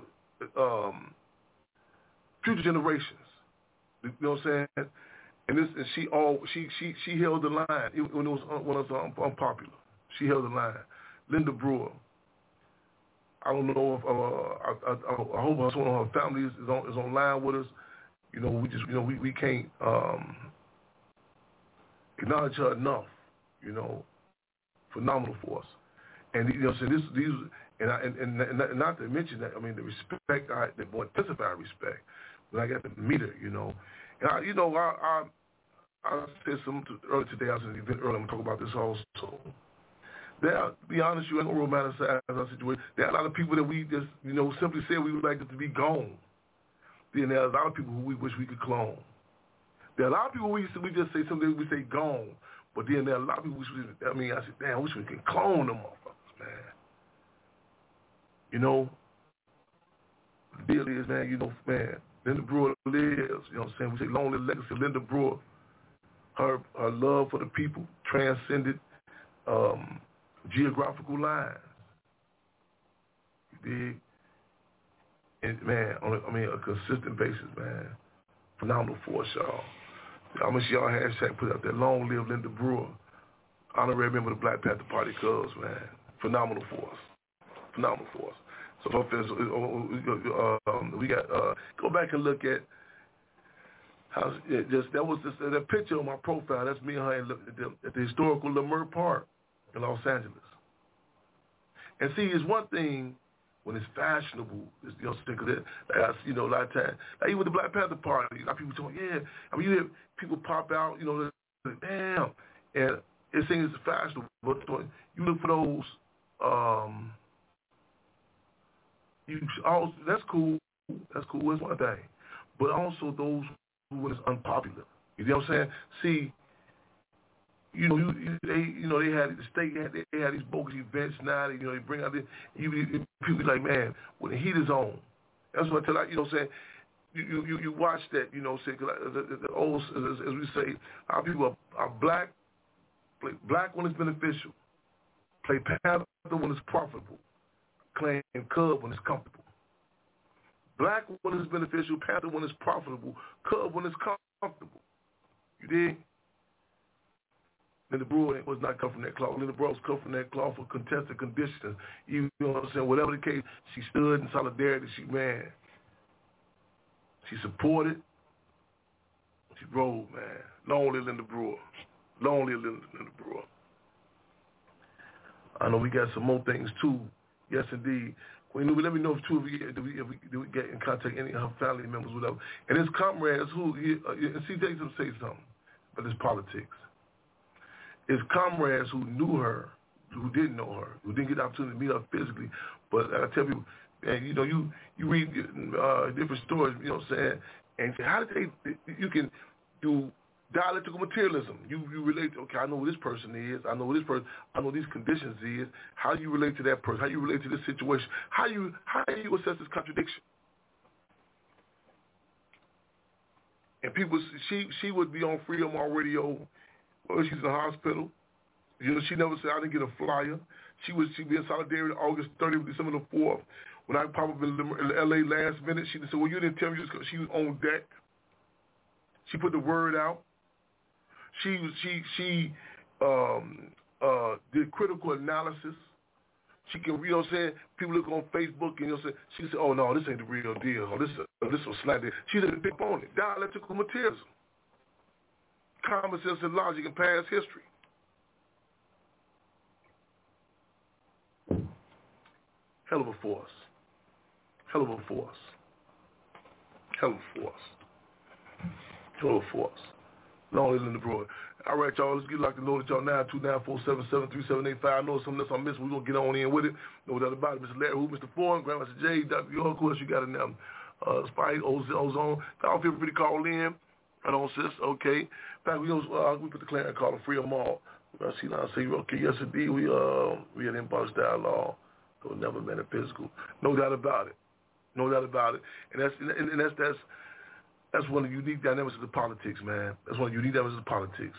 future generations. You know what I'm saying? And she held the line when it was unpopular. She held the line. Linda Brewer. I don't know if I hope one of her family is online with us. You know, we can't acknowledge her enough. You know, phenomenal force. And you know, so these and not to mention that, I mean, the respect, the more intensified respect when I got to meet her. You know. And I said something earlier today. I was at an event earlier. I'm going to talk about this also. To be honest, you ain't going to romanticize our situation. There are a lot of people that we just, you know, simply say we would like it to be gone. Then there are a lot of people who we wish we could clone. There are a lot of people we just say something, we say gone. But then there are a lot of people I said, damn, I wish we could clone them motherfuckers, man. You know, the deal is, man, you know, man, Linda Brewer lives, you know what I'm saying? We say long live legacy of Linda Brewer. Her love for the people transcended geographical lines. You dig? And man, on a consistent basis, man. Phenomenal force, y'all. How much y'all hashtag put out there? Long live Linda Brewer. Honorary member of the Black Panther Party Cubs, man. Phenomenal force. Phenomenal force. So we got go back and look at how that picture on my profile. That's me and her at the historical Leimert Park in Los Angeles. And see, it's one thing when it's fashionable, it's, you know, stick with it. Like, you know, a lot of times, like even with the Black Panther Party, a lot of people talking, yeah. I mean, you hear people pop out, you know, like, damn, and it seems it's fashionable. But you look for those, that's cool. That's cool. It's one thing, but also those who is unpopular. You know what I'm saying? See. They had the state. They had these bogus events now. They bring out people be like, man, when the heat is on, that's what I tell you. You know what I'm saying? You watch that. You know, say the old, as we say, our people are black. Play black when it's beneficial. Play Panther when it's profitable. Claim Cub when it's comfortable. Black when it's beneficial. Panther when it's profitable. Cub when it's comfortable. You dig? Linda Brewer was not come from that cloth. Linda Brewer was come from that cloth for contested conditions. You know what I'm saying? Whatever the case, she stood in solidarity. She supported. She rode, man. Long live Linda Brewer. Long live Linda Brewer. I know we got some more things too. Yes, indeed. Let me know if we get in contact any of her family members, whatever. And his comrades and see, they say something, but it's politics. His comrades who knew her, who didn't know her, who didn't get the opportunity to meet her physically. But I tell people, and you read different stories, you know what I'm saying, and how did you can do dialectical materialism. You relate, okay, I know who this person is, I know this person, I know these conditions is. How do you relate to that person? How do you relate to this situation? How do you assess this contradiction? And people, she would be on Freedom on radio. Well, she's in the hospital. You know, she never said I didn't get a flyer. She'd be in solidarity August 30th, December the 4th. When I popped up in L.A. last minute, she said, well, you didn't tell me she was on deck. She put the word out. She did critical analysis. She can, you know what I'm saying? People look on Facebook and she said, oh, no, this ain't the real deal. Oh, this was slightly. She didn't pick on it. Dialectical materialism. Common sense and logic and past history. Hell of a force. Hell of a force. Hell of a force. Hell of a force. Long live Linda Brewer. All right, y'all, let's get like to know that y'all 929-477-3785. I know something else I missed. We're going to get on in with it. No doubt about it. Mr. Larry Who, Mr. Ford, Grandmaster J, Dr. York, of course, you got it now. Spike, Ozone. Y'all feel free to call in. I don't insist, okay. In fact, we put the clarion call free of them all. I see now, say, okay, yes, indeed, we had inbox dialogue. So never metaphysical. No doubt about it. No doubt about it. And that's one of the unique dynamics of the politics, man. That's one of the unique dynamics of the politics.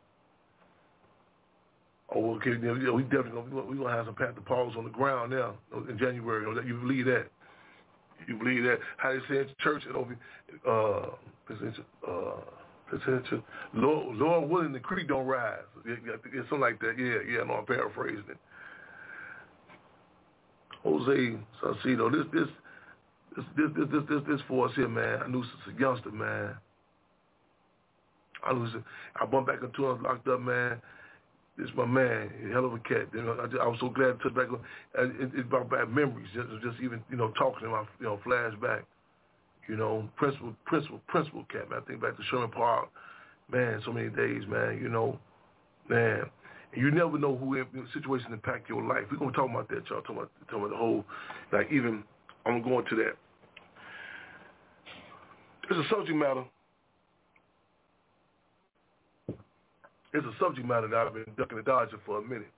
Oh, okay, we definitely we're gonna have some Panther Pauls on the ground now in January. You believe that? You believe that? How they say in church, Lord willing, the creek don't rise. It's something like that. Yeah. I know I'm paraphrasing it. Jose Salcido, this for us here, man. I knew since a youngster, man. I bumped back into him, locked up, man. This is my man, hell of a cat. I was so glad to touch back on. It brought back memories, just even talking to him, flashback. Principal cat, man. I think back to Sherman Park, man. So many days, man. Man. And you never know who situation impact your life. We're gonna talk about that, y'all. Talking about the whole, like even I'm going to that. It's a subject matter. It's a subject matter that I've been ducking and dodging for a minute.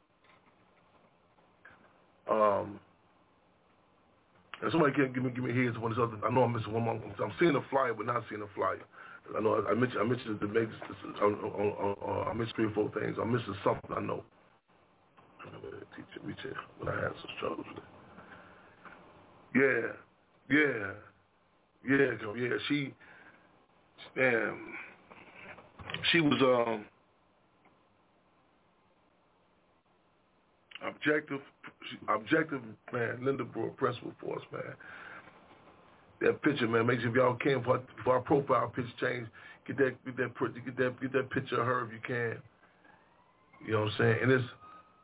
And somebody can't give me heads on this other. I know I'm missing one more. I'm seeing a flyer, but not seeing a flyer. I know I mentioned the make. I missed 3 or 4 things. I'm missing something. I know. Teacher, when I had some struggles with it. Yeah. She was objective, man. Linda Brewer, principal force, man. That picture, man. Make sure if y'all can, for our profile picture change, get that picture of her if you can. You know what I'm saying? And it's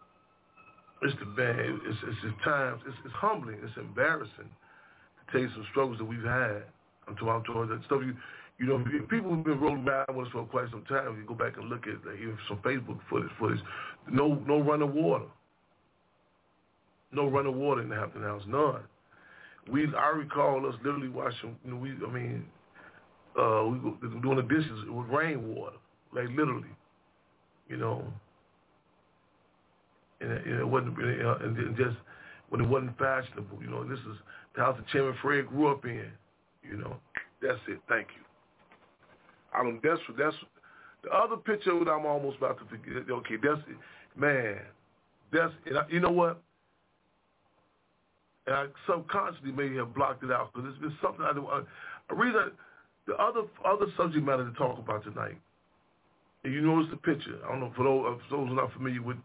times. It's humbling. It's embarrassing to tell you some struggles that we've had. I'm talking that stuff. You know, people who've been rolling around with us for quite some time. You go back and look at even some Facebook footage. No running water. No running water in the Hampton House. None. I recall us literally watching. You know, we go doing the dishes with rainwater, like literally. You know. And it wasn't, and just when it wasn't fashionable, you know. This is the house that Chairman Fred grew up in, you know. That's it. Thank you. That's the other picture that I'm almost about to forget. Okay, that's it, man. You know what? And I subconsciously may have blocked it out because it's been something I read the other subject matter to talk about tonight. And you notice the picture. I don't know, for those who are not familiar with,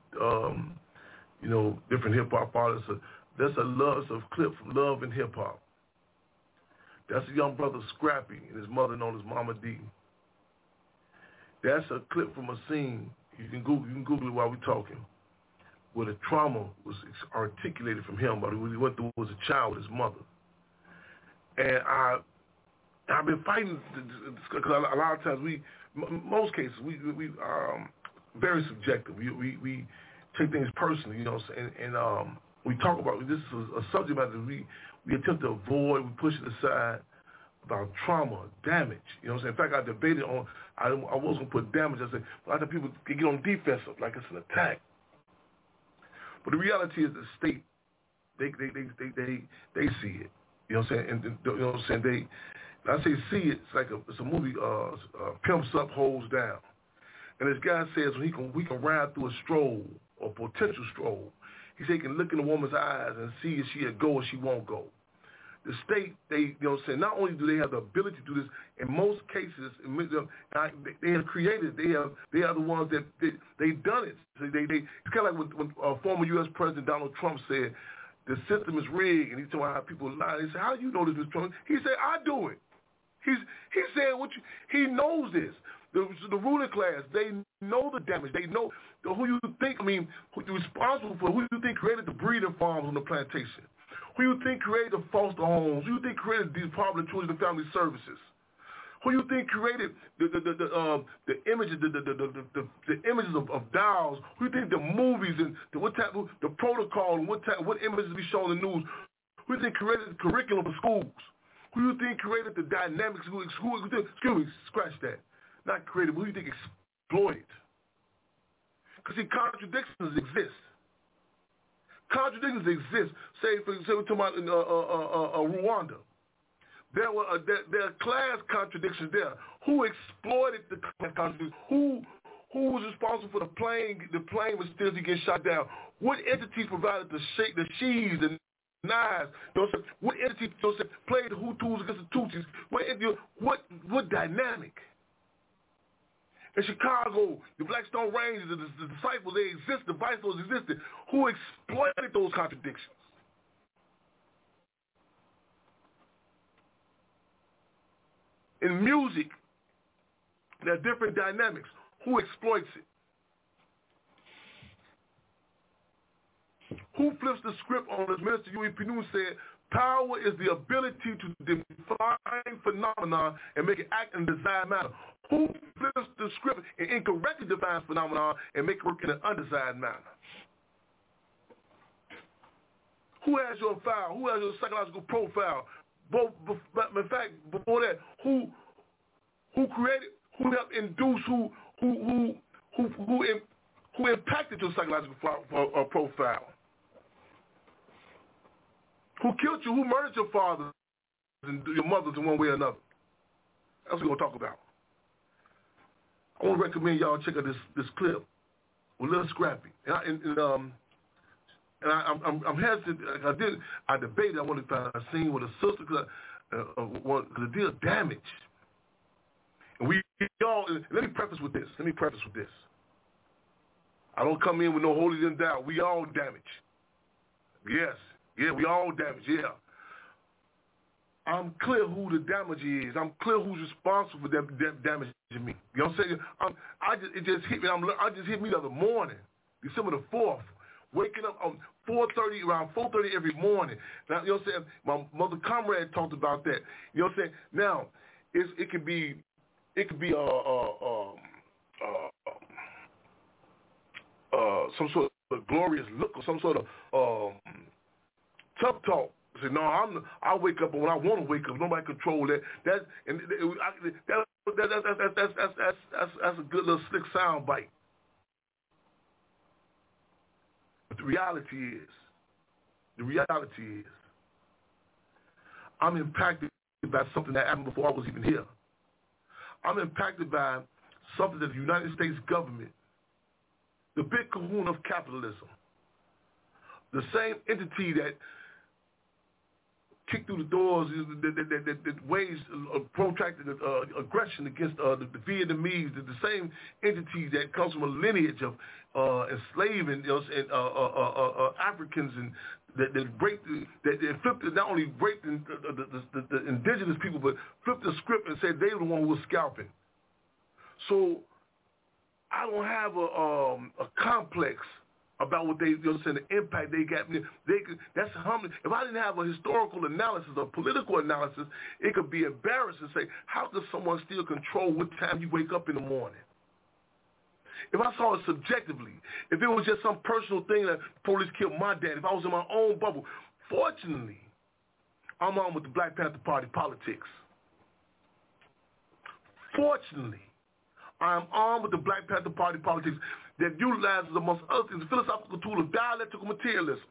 you know, different hip-hop artists, that's a clip from Love and Hip Hop. That's a young brother, Scrappy, and his mother known as Mama D. That's a clip from a scene. You can Google it while we're talking, where the trauma was articulated from him, but what he went through as a child with his mother. And I've been fighting, because a lot of times most cases, we very subjective. We take things personally, you know, and we talk about, this is a subject matter that we attempt to avoid, we push it aside, about trauma, damage. You know what I'm saying? In fact, I debated on, I was going to put damage. I said, a lot of people get on defensive, like it's an attack. But the reality is the state, they see it. You know what I'm saying? And you know what I'm saying? When I say see it, it's a movie, Pimps Up, Holds Down. And this guy says when we can ride through a stroll, or potential stroll, he said he can look in a woman's eyes and see if she'll go or she won't go. The state, you know what I'm saying, not only do they have the ability to do this, in most cases, they have created, they are the ones that they've done it. So it's kind of like when former U.S. President Donald Trump said, the system is rigged, and he's talking about how people lie. He said, how do you know this, Mr. Trump? He said, I do it. He's saying he knows this. The ruling class, they know the damage. They know who you think, who's responsible for, who you think created the breeding farms on the plantation. Who you think created the foster homes? Who you think created the Department of Children and Family Services? Who you think created the images, the images of dolls? Who you think the movies and the protocol and what images be shown in the news? Who you think created the curriculum for schools? Who you think created the dynamics? Scratch that. Not created, but who you think exploited? Because see, contradictions exist. Contradictions exist. Say we're talking about in Rwanda. There are class contradictions there. Who exploited the class contradictions? Who was responsible for the plane was still getting shot down? What entities provided the sheaves and knives? What entities played the Hutus against the Tutsis? What dynamic? In Chicago, the Blackstone Rangers, the disciples, they exist, the vice lords existed. Who exploited those contradictions? In music, there are different dynamics. Who exploits it? Who flips the script on, as Minister Huey P. Newton said, power is the ability to define phenomena and make it act in desired manner. Who flips the script and incorrectly defines phenomena and make it work in an undesired manner? Who has your file? Who has your psychological profile? In fact, before that, who created, who helped induce, who impacted your psychological profile? Who killed you? Who murdered your father and your mothers in one way or another? That's what we're going to talk about. I want to recommend y'all check out this clip with Lil Scrappy. And and I'm hesitant. I debated. I wanted to find a scene with a sister because the deal damage. And we all. Let me preface with this. I don't come in with no holier than thou. We all damage. Yes. Yeah, we all damage. Yeah. I'm clear who the damage is. I'm clear who's responsible for damaging me. You know what I'm saying? It just hit me. I just hit me the other morning, December the 4th, waking up 4:30, around 4:30 every morning. Now, you know what I'm saying? My mother comrade talked about that. You know what I'm saying? Now, it could be some sort of glorious look or some sort of tough talk. Say, no, I wake up when I want to wake up. Nobody control that. That's a good little slick sound bite. But the reality is, I'm impacted by something that happened before I was even here. I'm impacted by something that the United States government, the big kahuna of capitalism, the same entity that kicked through the doors, that waged protracted aggression against the Vietnamese, the same entity that comes from a lineage of enslaving Africans, and that flipped, not only break the indigenous people, but flipped the script and said they were the one who was scalping. So I don't have a complex about what they, the impact they got. That's humbling. If I didn't have a historical analysis or political analysis, it could be embarrassing to say, how could someone still control what time you wake up in the morning? If I saw it subjectively, if it was just some personal thing that police killed my dad, if I was in my own bubble, fortunately, I'm on with the Black Panther Party politics. Fortunately, I'm armed with the Black Panther Party politics that utilizes, amongst other things, the philosophical tool of dialectical materialism.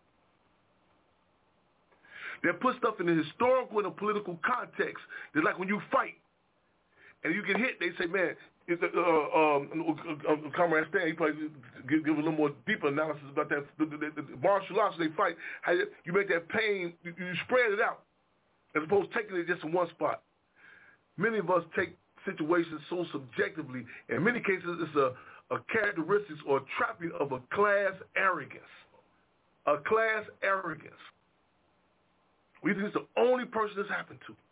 That puts stuff in the historical and the political context. They're like when you fight and you get hit, they say, man, Comrade Stan, he probably give a little more deeper analysis about that. The martial arts, they fight, how you make that pain, you spread it out, as opposed to taking it just in one spot. Many of us take situations so subjectively. In many cases, it's a characteristics or a trapping of a class arrogance. A class arrogance. We think it's the only person this happened to.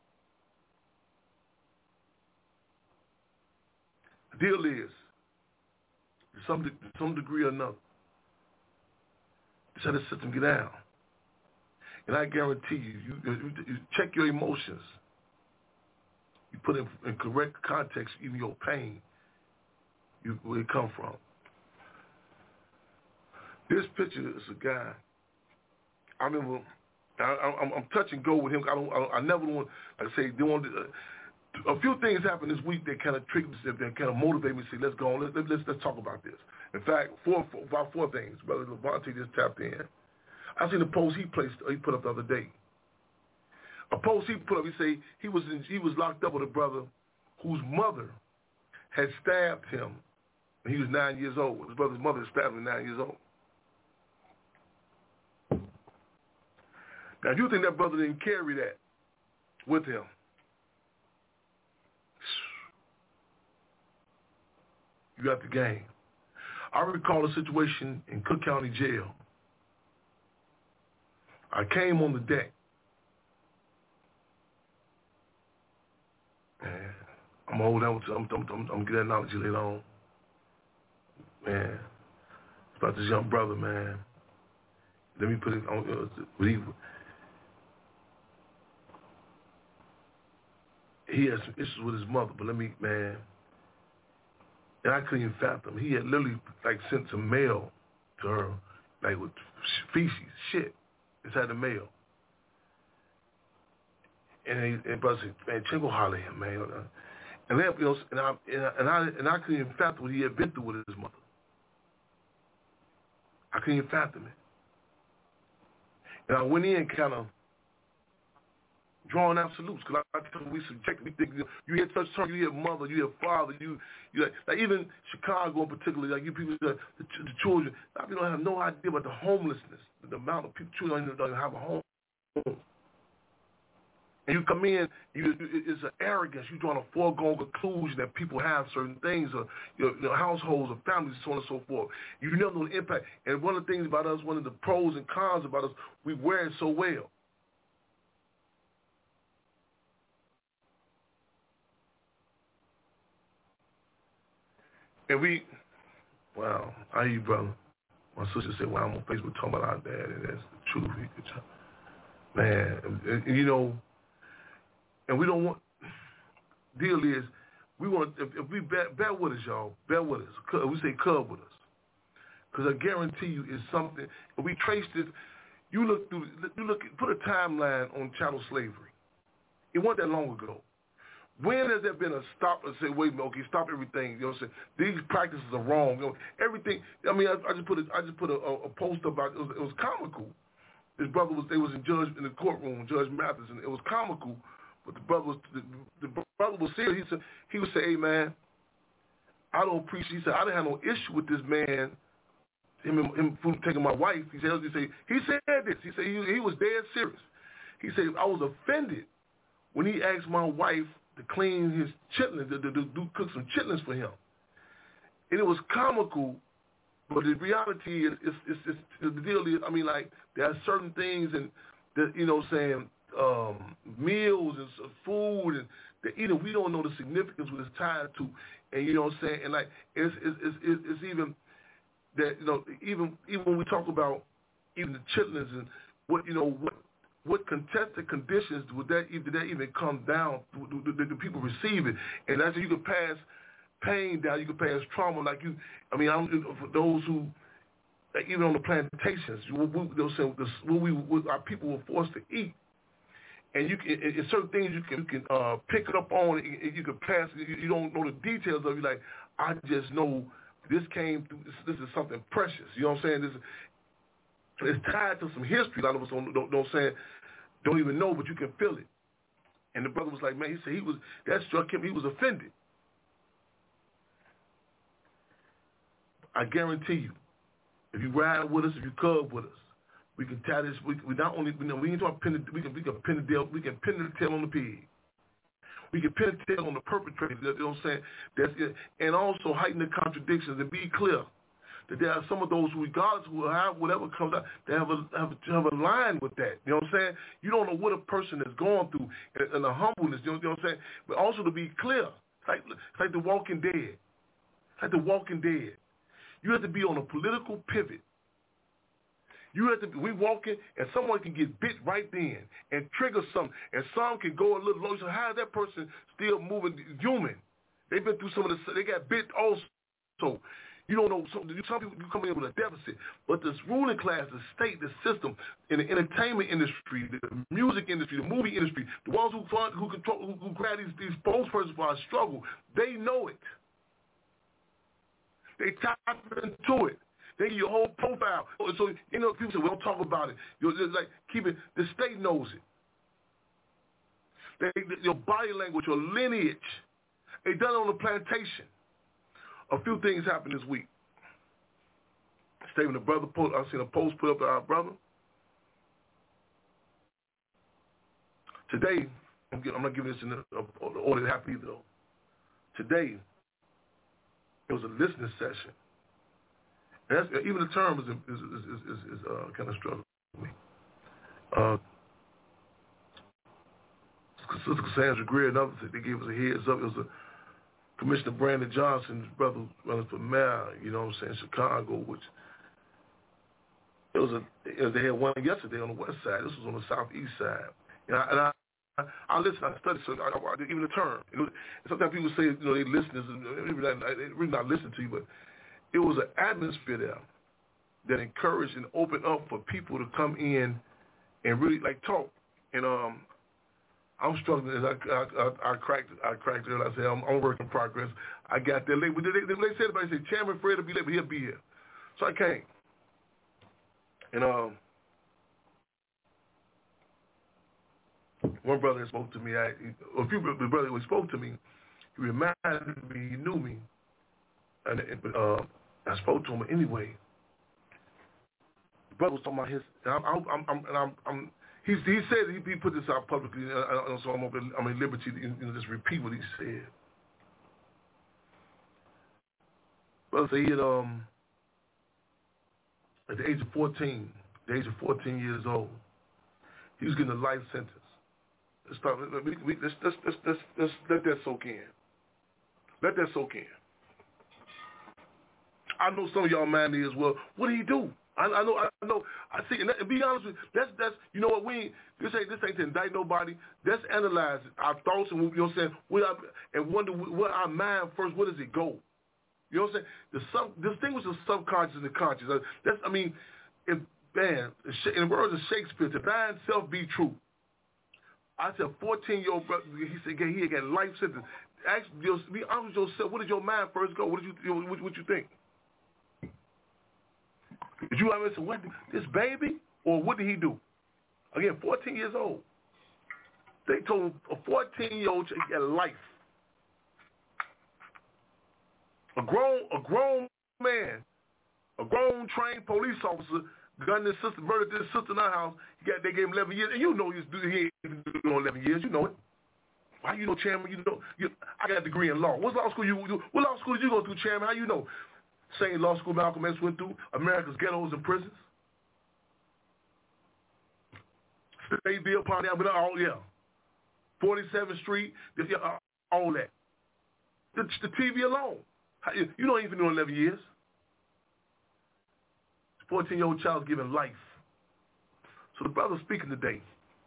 The deal is, to some degree or another, this how the system get down. And I guarantee you check your emotions. You put in correct context, even your pain, where it come from. This picture is a guy. I remember, I'm touch and go with him. I never want, like I say, a few things happened this week that kind of triggered me, that kind of motivate me to say, let's go on, let's talk about this. In fact, about four things. Brother Levante just tapped in. I seen the post he put up the other day. A post he put up, he say he was locked up with a brother whose mother had stabbed him when he was 9 years old. His brother's mother had stabbed him at 9 years old. Now, you think that brother didn't carry that with him? You got the game. I recall a situation in Cook County Jail. I came on the deck. Man, I'm gonna hold on to. I'm gonna get that knowledge later on. Man, it's about this young brother, man. Let me put it on. He has some issues with his mother, but and I couldn't even fathom. He had literally sent some mail to her, with feces, shit, inside the mail. And brother said, man, Chingo holler at him, man. And then, I couldn't even fathom what he had been through with his mother. I couldn't even fathom it. And I went in kind of drawing absolutes. Because I tell you, we subject. We think you hear such terms, you hear mother, you hear father, you like even Chicago in particular, like you people, the children. A lot of people don't have no idea about the homelessness, the amount of people children don't even have a home. And you come in, it's an arrogance. You're drawing a foregone conclusion that people have certain things, or households, or families, so on and so forth. You never know the impact. And one of the things about us, one of the pros and cons about us, we wear it so well. And wow, I hear you, brother. My sister said, well, I'm on Facebook talking about our dad, and that's the truth. Man, and, and we don't want, deal is, we want, if we bear with us, y'all, bear with us. We say cub with us. Because I guarantee you it's something, if we trace this, put a timeline on chattel slavery. It wasn't that long ago. When has there been a stop and say, wait a minute, okay, stop everything? You know what I'm saying? These practices are wrong. Everything. I mean, I just put a post about it. It was comical. His brother they was in the courtroom, Judge Mathis, and it was comical. But the brother was serious. He would say, hey man, I don't appreciate. He said I didn't have no issue with this man, him taking my wife. He said this. He said he was dead serious. He said I was offended when he asked my wife to clean his chitlins, to cook some chitlins for him. And it was comical, but the reality is, the deal is, I mean, like, there are certain things, and, that, meals and food, and that either we don't know the significance what it's tied to, and you know what I'm saying, and, like, it's even that, even when we talk about even the chitlins and what contested conditions did that even come down? Do people receive it? And that's you can pass pain down, you can pass trauma. Like for those who, like even on the plantations, they'll say our people were forced to eat, and you can, in certain things you can pick it up on, and you can pass. You don't know the details of it. Like I just know this came through. This is something precious. You know what I'm saying? It's tied to some history. A lot of us don't even know, but you can feel it. And the brother was like, man, he said that struck him. He was offended. I guarantee you, if you ride with us, if you cub with us, we can tie this. We not only we can pin the tail on the pig. We can pin the tail on the perpetrator. You know what I'm saying? That's it. And also heighten the contradictions and be clear that there are some of those who, regardless who have whatever comes out, they have a line with that. You know what I'm saying? You don't know what a person is going through and the humbleness. You know what I'm saying? But also to be clear, it's like The Walking Dead. Like The Walking Dead. You have to be on a political pivot. You have to. We walking, and someone can get bit right then and trigger something, and some can go a little low. So how is that person still moving? Human. They've been through some of the. They got bit also. You don't know. Some people you come in with a deficit, but this ruling class, the state, the system, in the entertainment industry, the music industry, the movie industry, the ones who control, who grab these spokespersons for our struggle, they know it. They tap into it. They give you a whole profile. So people say, we don't talk about it. You're just like keep it. The state knows it. Your body language, your lineage. They done it on the plantation. A few things happened this week. Statement the brother post. I seen a post put up by our brother. Today, I'm not giving this in the order it happened either though. Today, it was a listening session. And that's, even the term is kind of struggling with me. Sister Cassandra Greer and others, they gave us a heads up. It was Commissioner Brandon Johnson's brother running for mayor, you know what I'm saying, Chicago, which they had one yesterday on the west side. This was on the southeast side. And I listen, I study, so even the term. Sometimes people say, they listeners, they really not listening to you, but it was an atmosphere there that encouraged and opened up for people to come in and really talk. And I'm struggling. And I cracked it. And I said, I'm a work in progress. I got there late. But they said, Chairman Fred will be late, but he'll be here. So I came. And one brother that spoke to me, a few brothers who spoke to me, he reminded me, he knew me, and I spoke to him anyway. The brother was talking about his, he said he put this out publicly, so I'm at liberty to just repeat what he said. Brother said he had, at the age of 14 years old, he was getting a life sentence. Let's let that soak in. Let that soak in. I know some of y'all mind me as well. What did he do? I know. I see. And be honest with you, that's you know what, this ain't to indict nobody. Let's analyze our thoughts and, you know what I'm saying, and wonder what our mind first. Where does it go? You know what I'm saying? Distinguish the subconscious and the conscious. In the words of Shakespeare, to thine self be true. I said, 14-year-old brother, he said he had got life sentence. Be honest with yourself. Where did your mind first go? What you think? Did you ever say, what, this baby? Or what did he do? Again, 14 years old. They told a 14-year-old to get life. A grown man, a grown trained police officer, gunned his sister, murdered his sister in our house. They gave him 11 years, and you know he ain't doing 11 years. You know it. Why you know, Chairman? You know, I got a degree in law. What law school What law school did you go through, Chairman? How you know? Same law school Malcolm X went through. America's ghettos and prisons. Stateville, Pontiac, all 47th Street, all that. The TV alone. You don't even know 11 years. 14-year-old child given life. So the brother's speaking today.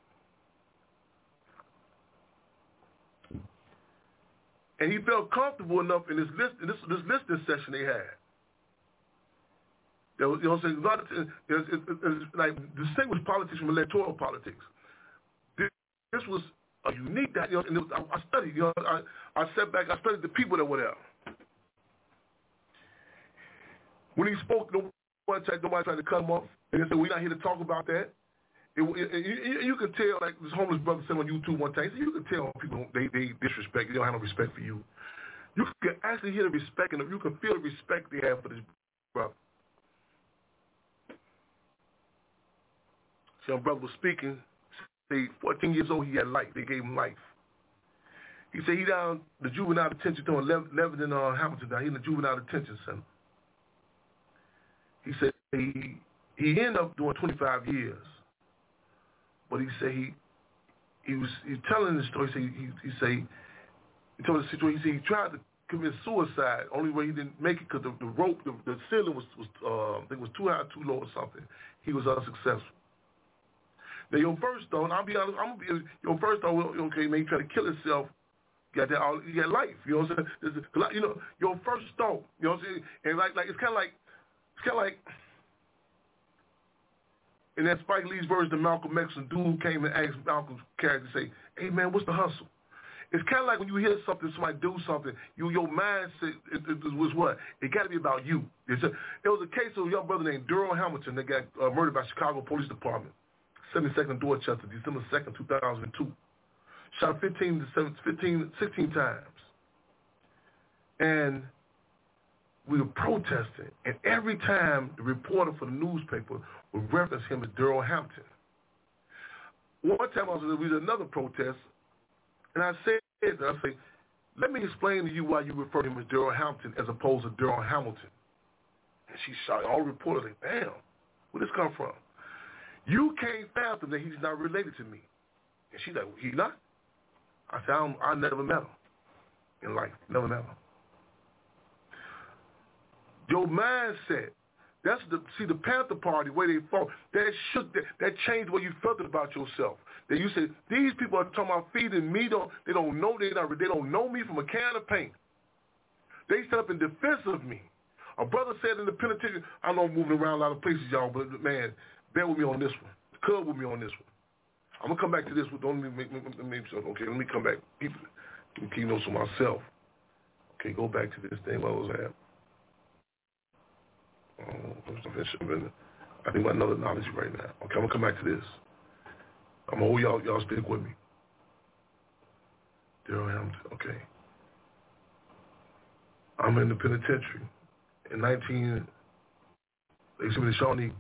And he felt comfortable enough in this listening session they had. There was, you know what I'm saying? It's like distinguished politics from electoral politics. This was a unique, you know, and I studied, you know, I sat back, I studied the people that were there. When he spoke, nobody tried to cut him off. And they said, we're not here to talk about that. You can tell, like this homeless brother said on YouTube one time, you can tell people, they disrespect, they don't have no respect for you. You can actually hear the respect, and you can feel the respect they have for this brother. So brother was speaking, say 14 years old, he had life. They gave him life. He said he down the juvenile detention center, Lebanon, Hamilton, down. He in the juvenile detention center. He said he ended up doing 25 years. But he said he was telling the story. He told the situation. He said he tried to commit suicide. Only way he didn't make it because the rope, the ceiling was I think it was too high, too low or something. He was unsuccessful. Now your first thought, I'll be honest, your first thought, okay, man, he tried to kill himself. You got life. You know what I'm saying? You know, your first thought. You know what I'm saying? And like it's kind of like. In that Spike Lee's version of Malcolm X, and dude came and asked Malcolm's character, say, hey, man, what's the hustle? It's kind of like when you hear something, somebody do something, your mindset was what? It got to be about you. There was a case of a young brother named Daryl Hamilton that got murdered by Chicago Police Department, 72nd Dorchester, December 2nd, 2002. Shot 16 times. And we were protesting, and every time the reporter for the newspaper would reference him as Daryl Hampton. One time we was at another protest, and I said, let me explain to you why you refer to him as Daryl Hampton as opposed to Daryl Hamilton. And she shot all reporters like, damn, where this come from? You can't fathom that he's not related to me. And she's like, he not? I said, I never met him in life, never met him. Your mindset, the Panther Party, where they fought, that changed the way you felt about yourself. That you said, these people are talking about feeding me, they don't know me from a can of paint. They set up in defense of me. A brother said in the penitentiary, I know I'm moving around a lot of places, y'all, but man, bear with me on this one. Cub with me on this one. I'm going to come back to this one. Don't let me come back. Keep notes for myself. Okay, go back to this thing. What was that? I think about another knowledge right now. Okay, I'm going to come back to this. I'm going to hold y'all stick with me. Daryl Hamilton, okay. I'm in the penitentiary. In they sent me to Shawnee.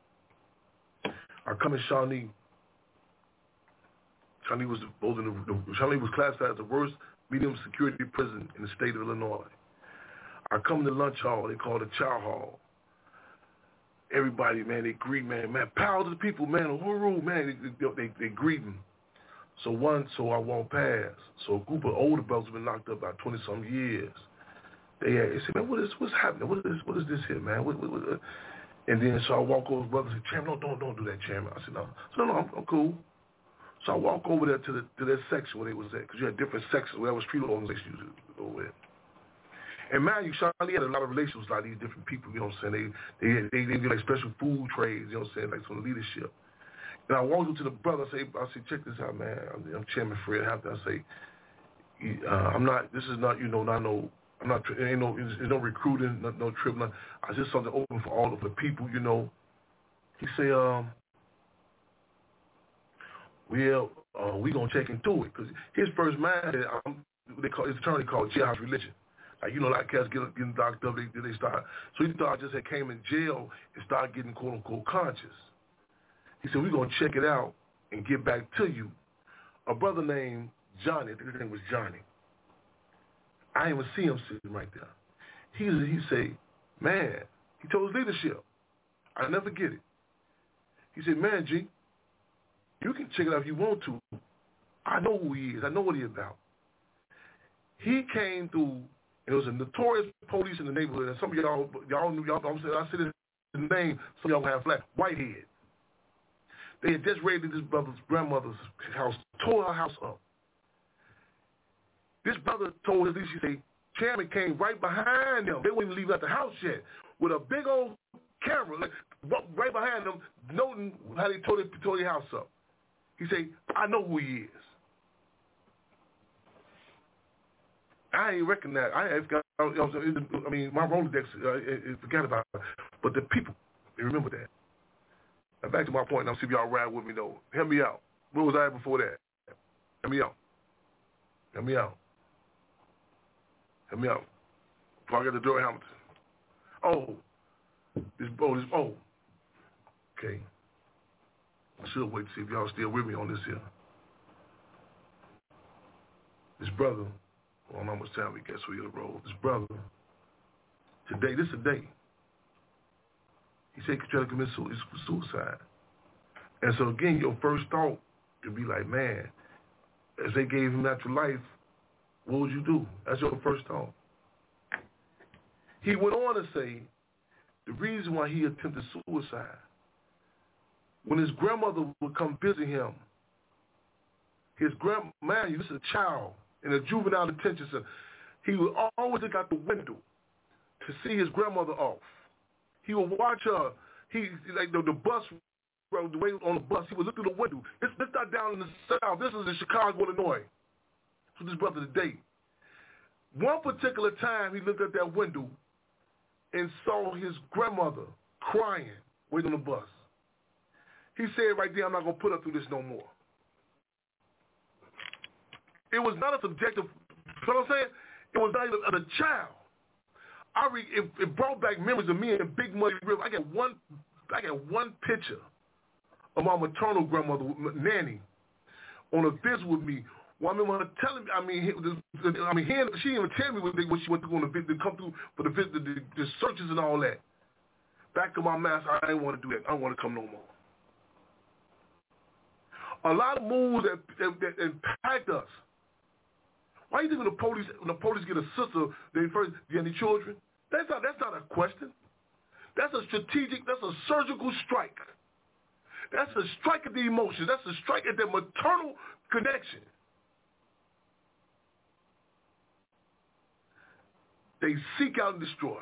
I come in Shawnee. Shawnee was classified as the worst medium security prison in the state of Illinois. I come to lunch hall, they call it the chow hall. Everybody, man, they greet, man, power to the people, man, hooroo, man, they greet them. So I walk past. So a group of older brothers have been locked up about 20-some years. They said, man, what's happening? What is this here, man? And then so I walk over to brothers and say, Chairman, don't do that, Chairman. I said, no. So no, I'm cool. So I walk over there to that section where they was at, because you had different sections where there was street organizations over there. And man, Shawnee had a lot of relations with a lot of these different people, you know what I'm saying? They do like special food trades, you know what I'm saying, like some leadership. And I walked up to the brother, I say, check this out, man. I'm Chairman Fred Hampton. I say, I'm not, this is not, you know, not no, I'm not, ain't no, there's no recruiting, no trip, nothing. I just something open for all of the people, you know. He say, well, we gonna check into it, because his first mind, his attorney called jailhouse religion. Like, you know, like cats getting locked up, they start. So he thought I just had came in jail and started getting quote unquote conscious. He said, we're gonna check it out and get back to you. A brother named Johnny, I think his name was Johnny. I didn't even see him sitting right there. He say, man, he told his leadership. I never get it. He said, man, G, you can check it out if you want to. I know who he is. I know what he's about. He came through, and it was a notorious police in the neighborhood, and some of y'all knew, I said his name, some of y'all have flat, Whitehead. They had just raided this brother's grandmother's house, tore her house up. This brother told his leader, he said, Chairman came right behind them. They wouldn't even leave out the house yet, with a big old camera, like, right behind them, noting how they tore their house up. He said, I know who he is. I ain't recognize. I mean, my Rolodex forgot about it. But the people, they remember that. Now back to my point. Now see if y'all ride with me though. Help me out. Where was I before that? Help me out. Help me out. Help me out. Before I get to Daryl Hamilton. Okay. I should wait to see if y'all still with me on this here. This brother, I don't know how much time we get, so he'll roll. This brother, today, this is a day. He said he could try to commit suicide. And so again, your first thought could be like, man, as they gave him natural life, what would you do? That's your first thought. He went on to say the reason why he attempted suicide, when his grandmother would come visit him, this is a child in a juvenile detention center, he would always look out the window to see his grandmother off. He would watch her. Like the bus, the way on the bus, he would look through the window. This not down in the South. This is in Chicago, Illinois. So this brother today. One particular time, he looked at that window and saw his grandmother crying, waiting on the bus. He said right there, I'm not going to put her through this no more. It was not a subjective, you know what I'm saying? It was not even a child. It brought back memories of me and Big Muddy River. I got one picture of my maternal grandmother, Nanny, on a visit with me. Well, I remember her telling me, she didn't even tell me what she went through on the visit, to come through for the visit, the searches and all that. Back to my master, I didn't want to do that. I don't want to come no more. A lot of moves that impact us. Why do you think when the police get a sister, they first get any children? That's not a question. That's a surgical strike. That's a strike at the emotions. That's a strike at their maternal connection. They seek out and destroy.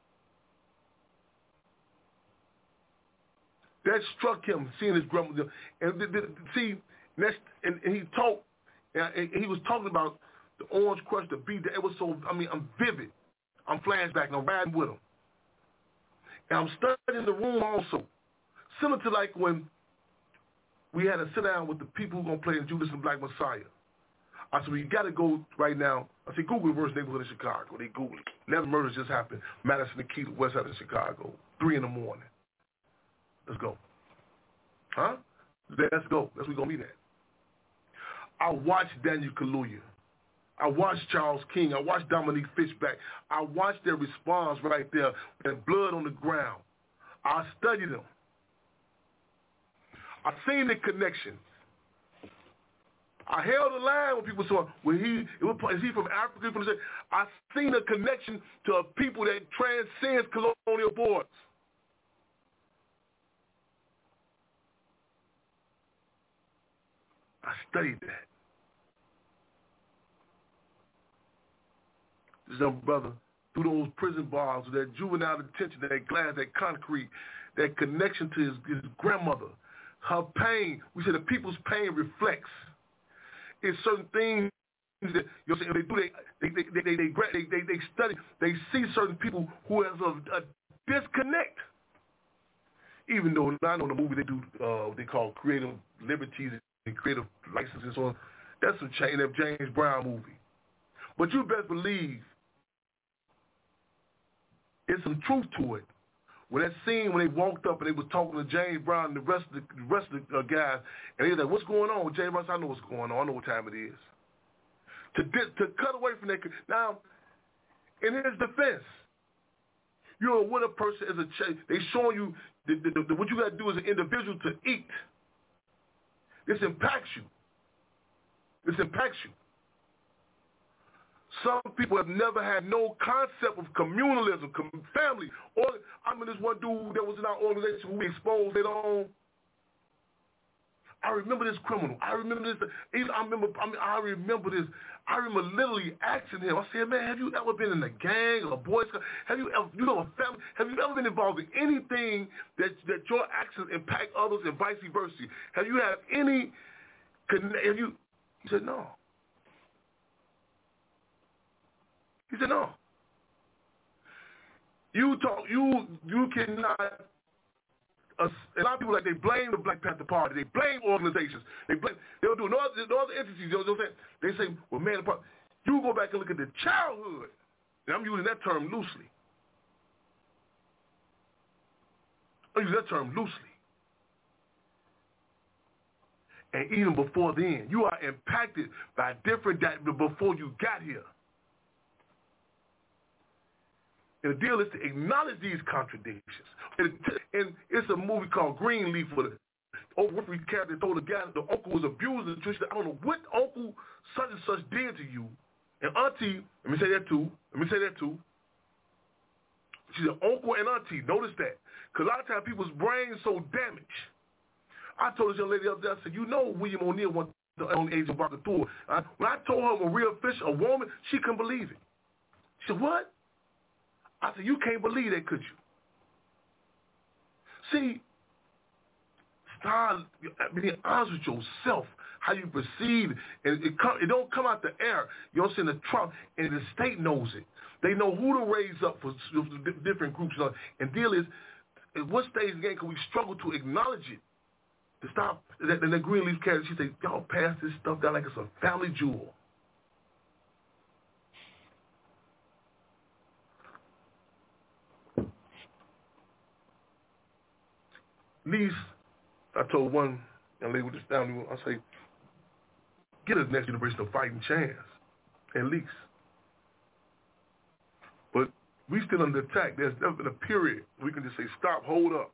That struck him, seeing his grandmother. And and he talked, and he was talking about the Orange Crush, the beat. It was so, I'm vivid. I'm flashback, and I'm riding with him. And I'm studying the room also. Similar to like when we had to sit down with the people who are going to play in Judas and Black Messiah. I said, we got to go right now. I said, Google the worst neighborhood in Chicago. They Googled it. 11 murders just happened. Madison and Keith, west side of Chicago. 3 in the morning. Let's go. Huh? Let's go. That's where we're going to meet at. I watched Daniel Kaluuya. I watched Charles King. I watched Dominique Fishback. I watched their response right there with blood on the ground. I studied them. I seen the connection. I held the line when people saw when is he from Africa? I seen a connection to a people that transcends colonial borders. I studied that. This young brother, through those prison bars, that juvenile detention, that glass, that concrete, that connection to his grandmother, her pain. We say the people's pain reflects. It's certain things that they do. They study. They see certain people who has a disconnect. Even though I know the movie they do, they call creative liberties and creative licenses. So that's some James Brown movie. But you best believe there's some truth to it. When that scene when they walked up and they was talking to James Brown and the rest of the guys, and they were like, "What's going on?" James Brown said, "I know what's going on. I know what time it is." To cut away from that. Now, in his defense, you know when a person is they showing you what you got to do as an individual to eat. This impacts you. This impacts you. Some people have never had no concept of communalism, family. I mean, this one dude that was in our organization who we exposed later on. I remember this criminal. I remember this. I remember this. I remember literally asking him. I said, "Man, have you ever been in a gang or a Boy Scout? Have you ever, a family? Have you ever been involved in anything that your actions impact others and vice versa? Have you had any? He said, "No." He said, "No. You cannot." A lot of people they blame the Black Panther Party. They blame organizations. They'll do no other entities. They say, "Well, man, you go back and look at the childhood." And I'm using that term loosely. And even before then, you are impacted by different before you got here. And the deal is to acknowledge these contradictions. And it's a movie called Greenleaf where the Oprah Winfrey character told the guy the uncle was abused and twisted. I don't know what uncle such and such did to you. And auntie, let me say that too. She said uncle and auntie. Notice that. Because a lot of times people's brains so damaged. I told this young lady up there, I said, William O'Neill went on the age of Barcatur. When I told her Maria Fisher, a woman, she couldn't believe it. She said, "What?" I said, "You can't believe that, could you?" See, start being honest with yourself, how you perceive it. And it don't come out the air. You know what I'm saying? The Trump and the state knows it. They know who to raise up for different groups. And deal is, at what stage of the game can we struggle to acknowledge it? To stop, and the Greenleaf character, she said, "Y'all pass this stuff down like it's a family jewel." At least, I told one young lady with this family, I say, get us next generation a fighting chance, at least. But we still under attack. There's never been a period we can just say, stop, hold up.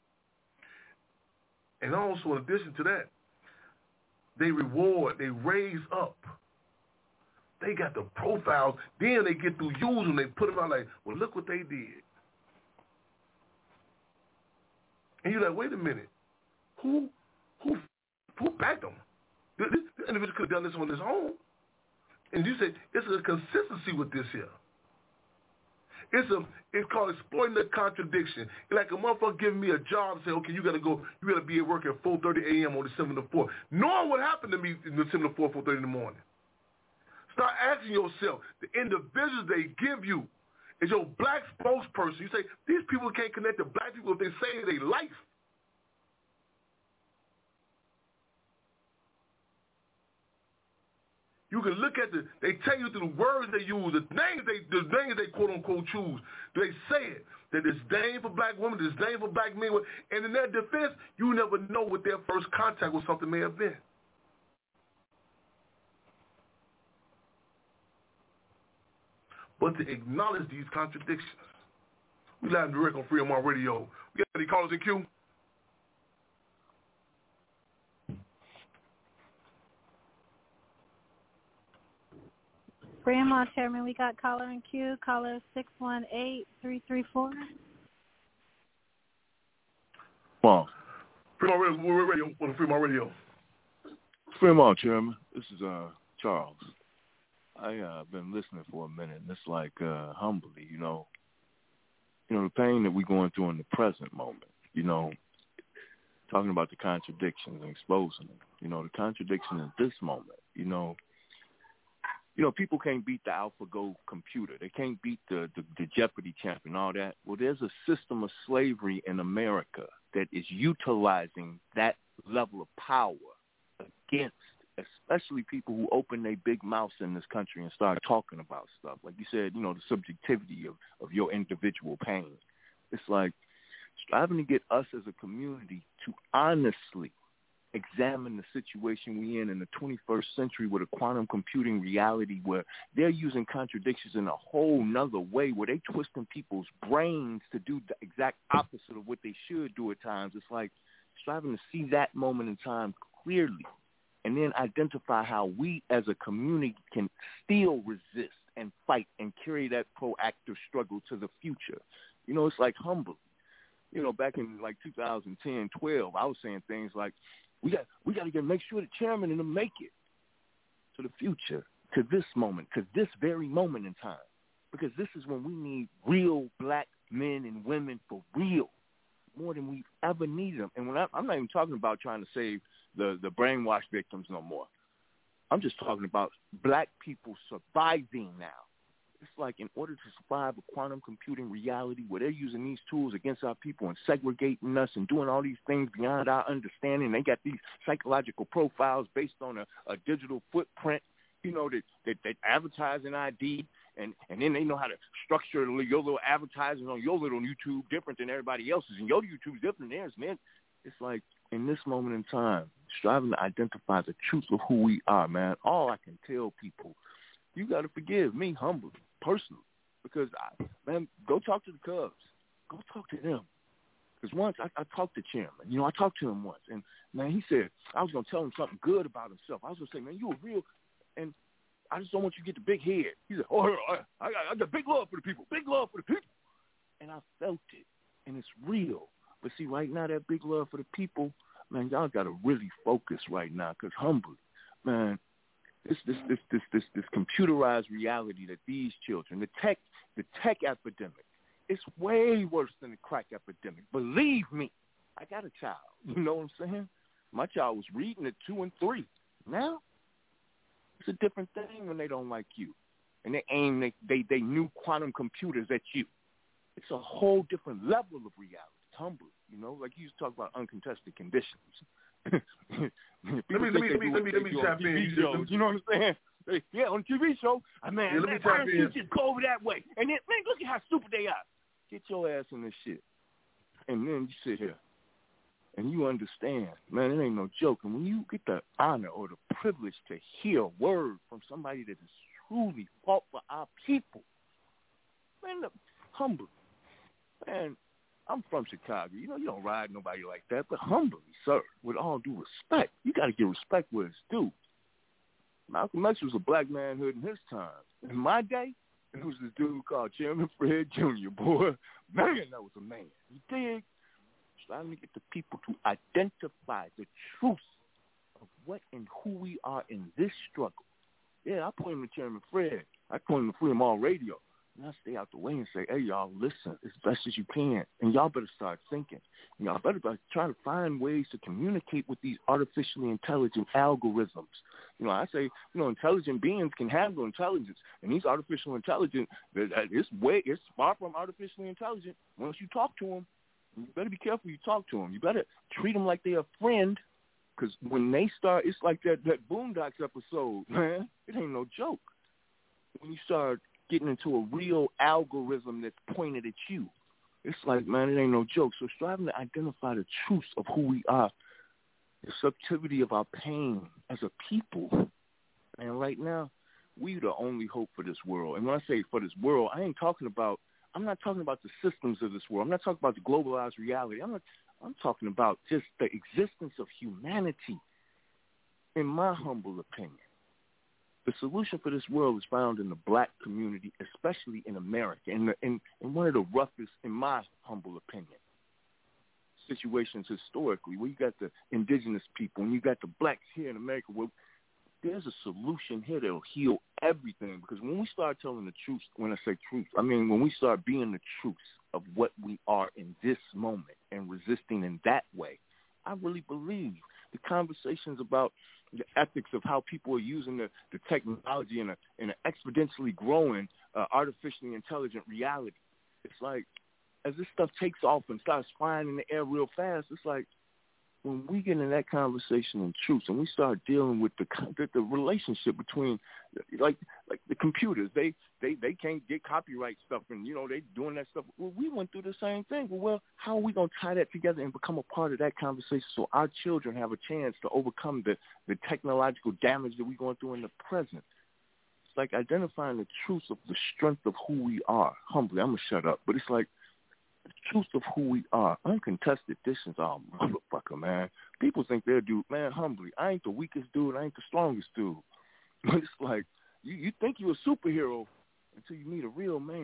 And also, in addition to that, they reward, they raise up. They got the profiles. Then they get through using them. They put them out like, well, look what they did. And you're like, wait a minute. Who backed them? This individual could have done this on his own. And you say, it's a consistency with this here. It's called exploiting the contradiction. It's like a motherfucker giving me a job and say, okay, you got to be at work at 4:30 a.m. on December the 4th. Knowing what happened to me on December the 4th, 4:30 in the morning. Start asking yourself, the individuals they give you is your black spokesperson. You say, these people can't connect to black people if they say their life. You You can look at they tell you through the words they use, the names they quote unquote choose. They say it. That disdain for black women, disdain for black men, and in their defense, you never know what their first contact with something may have been. But to acknowledge these contradictions. We live direct on Freedom on Radio. We got any callers in queue? Freedom on, Chairman. We got caller in queue. Caller 618-334. Wow. Freedom on Radio. On Freedom on Radio. Freedom on, Chairman. This is Charles. I've been listening for a minute, and it's like humbly, you know, the pain that we're going through in the present moment, talking about the contradictions and exposing them, the contradiction in this moment, people can't beat the AlphaGo computer. They can't beat the Jeopardy champion, all that. Well, there's a system of slavery in America that is utilizing that level of power against especially people who open their big mouths in this country and start talking about stuff. Like you said, the subjectivity of your individual pain. It's like striving to get us as a community to honestly examine the situation we're in the 21st century with a quantum computing reality where they're using contradictions in a whole nother way, where they twisting people's brains to do the exact opposite of what they should do at times. It's like striving to see that moment in time clearly and then identify how we as a community can still resist and fight and carry that proactive struggle to the future. It's like humble. Back in like 2010, 12, I was saying things like, we got to make sure the chairman and them make it to the future, to this moment, to this very moment in time, because this is when we need real black men and women for real, more than we've ever needed them. And when I'm not even talking about trying to save the brainwashed victims no more. I'm just talking about black people surviving now. It's like in order to survive a quantum computing reality where they're using these tools against our people and segregating us and doing all these things beyond our understanding. They got these psychological profiles based on a digital footprint, that advertising ID, and then they know how to structure your little advertising on your little YouTube different than everybody else's, and your YouTube's different than theirs. Man, it's like in this moment in time, striving to identify the truth of who we are, man. All I can tell people, you got to forgive me humbly, personally, because, go talk to the Cubs. Go talk to them. Because once I talked to Chairman. I talked to him once, and, man, he said I was going to tell him something good about himself. I was going to say, man, you a real, and I just don't want you to get the big head. He said, I got big love for the people, big love for the people. And I felt it, and it's real. But see, right now, that big love for the people, man, y'all got to really focus right now, because humbly, man, this computerized reality that these children, the tech epidemic, it's way worse than the crack epidemic. Believe me, I got a child. You know what I'm saying? My child was reading at 2 and 3. Now, it's a different thing when they don't like you, and they aim they new quantum computers at you. It's a whole different level of reality. It's humble, like you used to talk about uncontested conditions. Let me tap in. You know what I'm saying? Yeah, on a TV show, man, you just go over that way. And then, man, look at how stupid they are. Get your ass in this shit. And then you sit here and you understand, man, it ain't no joke. And when you get the honor or the privilege to hear a word from somebody that has truly fought for our people, man, humble. Man, I'm from Chicago. You don't ride nobody like that, but humbly, sir, with all due respect, you got to give respect where it's due. Malcolm X was a black manhood in his time. In my day, it was this dude called Chairman Fred Jr., boy. Man, that was a man. You dig? Trying to get the people to identify the truth of what and who we are in this struggle. Yeah, I point him to Chairman Fred. I point him to Freedom on Radio. And I stay out the way and say, hey, y'all, listen as best as you can. And y'all better start thinking. And y'all better try to find ways to communicate with these artificially intelligent algorithms. I say, intelligent beings can handle intelligence. And these artificial intelligence, it's far from artificially intelligent. Once you talk to them, you better be careful you talk to them. You better treat them like they're a friend, Because when they start, it's like that Boondocks episode, man. It ain't no joke. When you start getting into a real algorithm that's pointed at you, it's like, man, it ain't no joke. So striving to identify the truth of who we are, the subjectivity of our pain as a people. And right now, we the only hope for this world. And when I say for this world, I'm not talking about the systems of this world. I'm not talking about the globalized reality. I'm talking about just the existence of humanity, in my humble opinion. The solution for this world is found in the black community, especially in America, in one of the roughest, in my humble opinion, situations historically, where you got the indigenous people and you got the blacks here in America, where there's a solution here that will heal everything. Because when we start telling the truth, when I say truth, I mean when we start being the truth of what we are in this moment and resisting in that way, I really believe the conversations about the ethics of how people are using the technology in an exponentially growing, artificially intelligent reality. It's like, as this stuff takes off and starts flying in the air real fast, it's like, when we get in that conversation in truth and we start dealing with the relationship between, like the computers, they can't get copyright stuff and, they doing that stuff. Well, we went through the same thing. Well, how are we going to tie that together and become a part of that conversation so our children have a chance to overcome the technological damage that we're going through in the present? It's like identifying the truth of the strength of who we are. Humbly, I'm going to shut up, but it's like, the truth of who we are, uncontested distance, oh, motherfucker, man. People think they're dude, man, humbly. I ain't the weakest dude. I ain't the strongest dude. But it's like, you think you're a superhero until you meet a real man,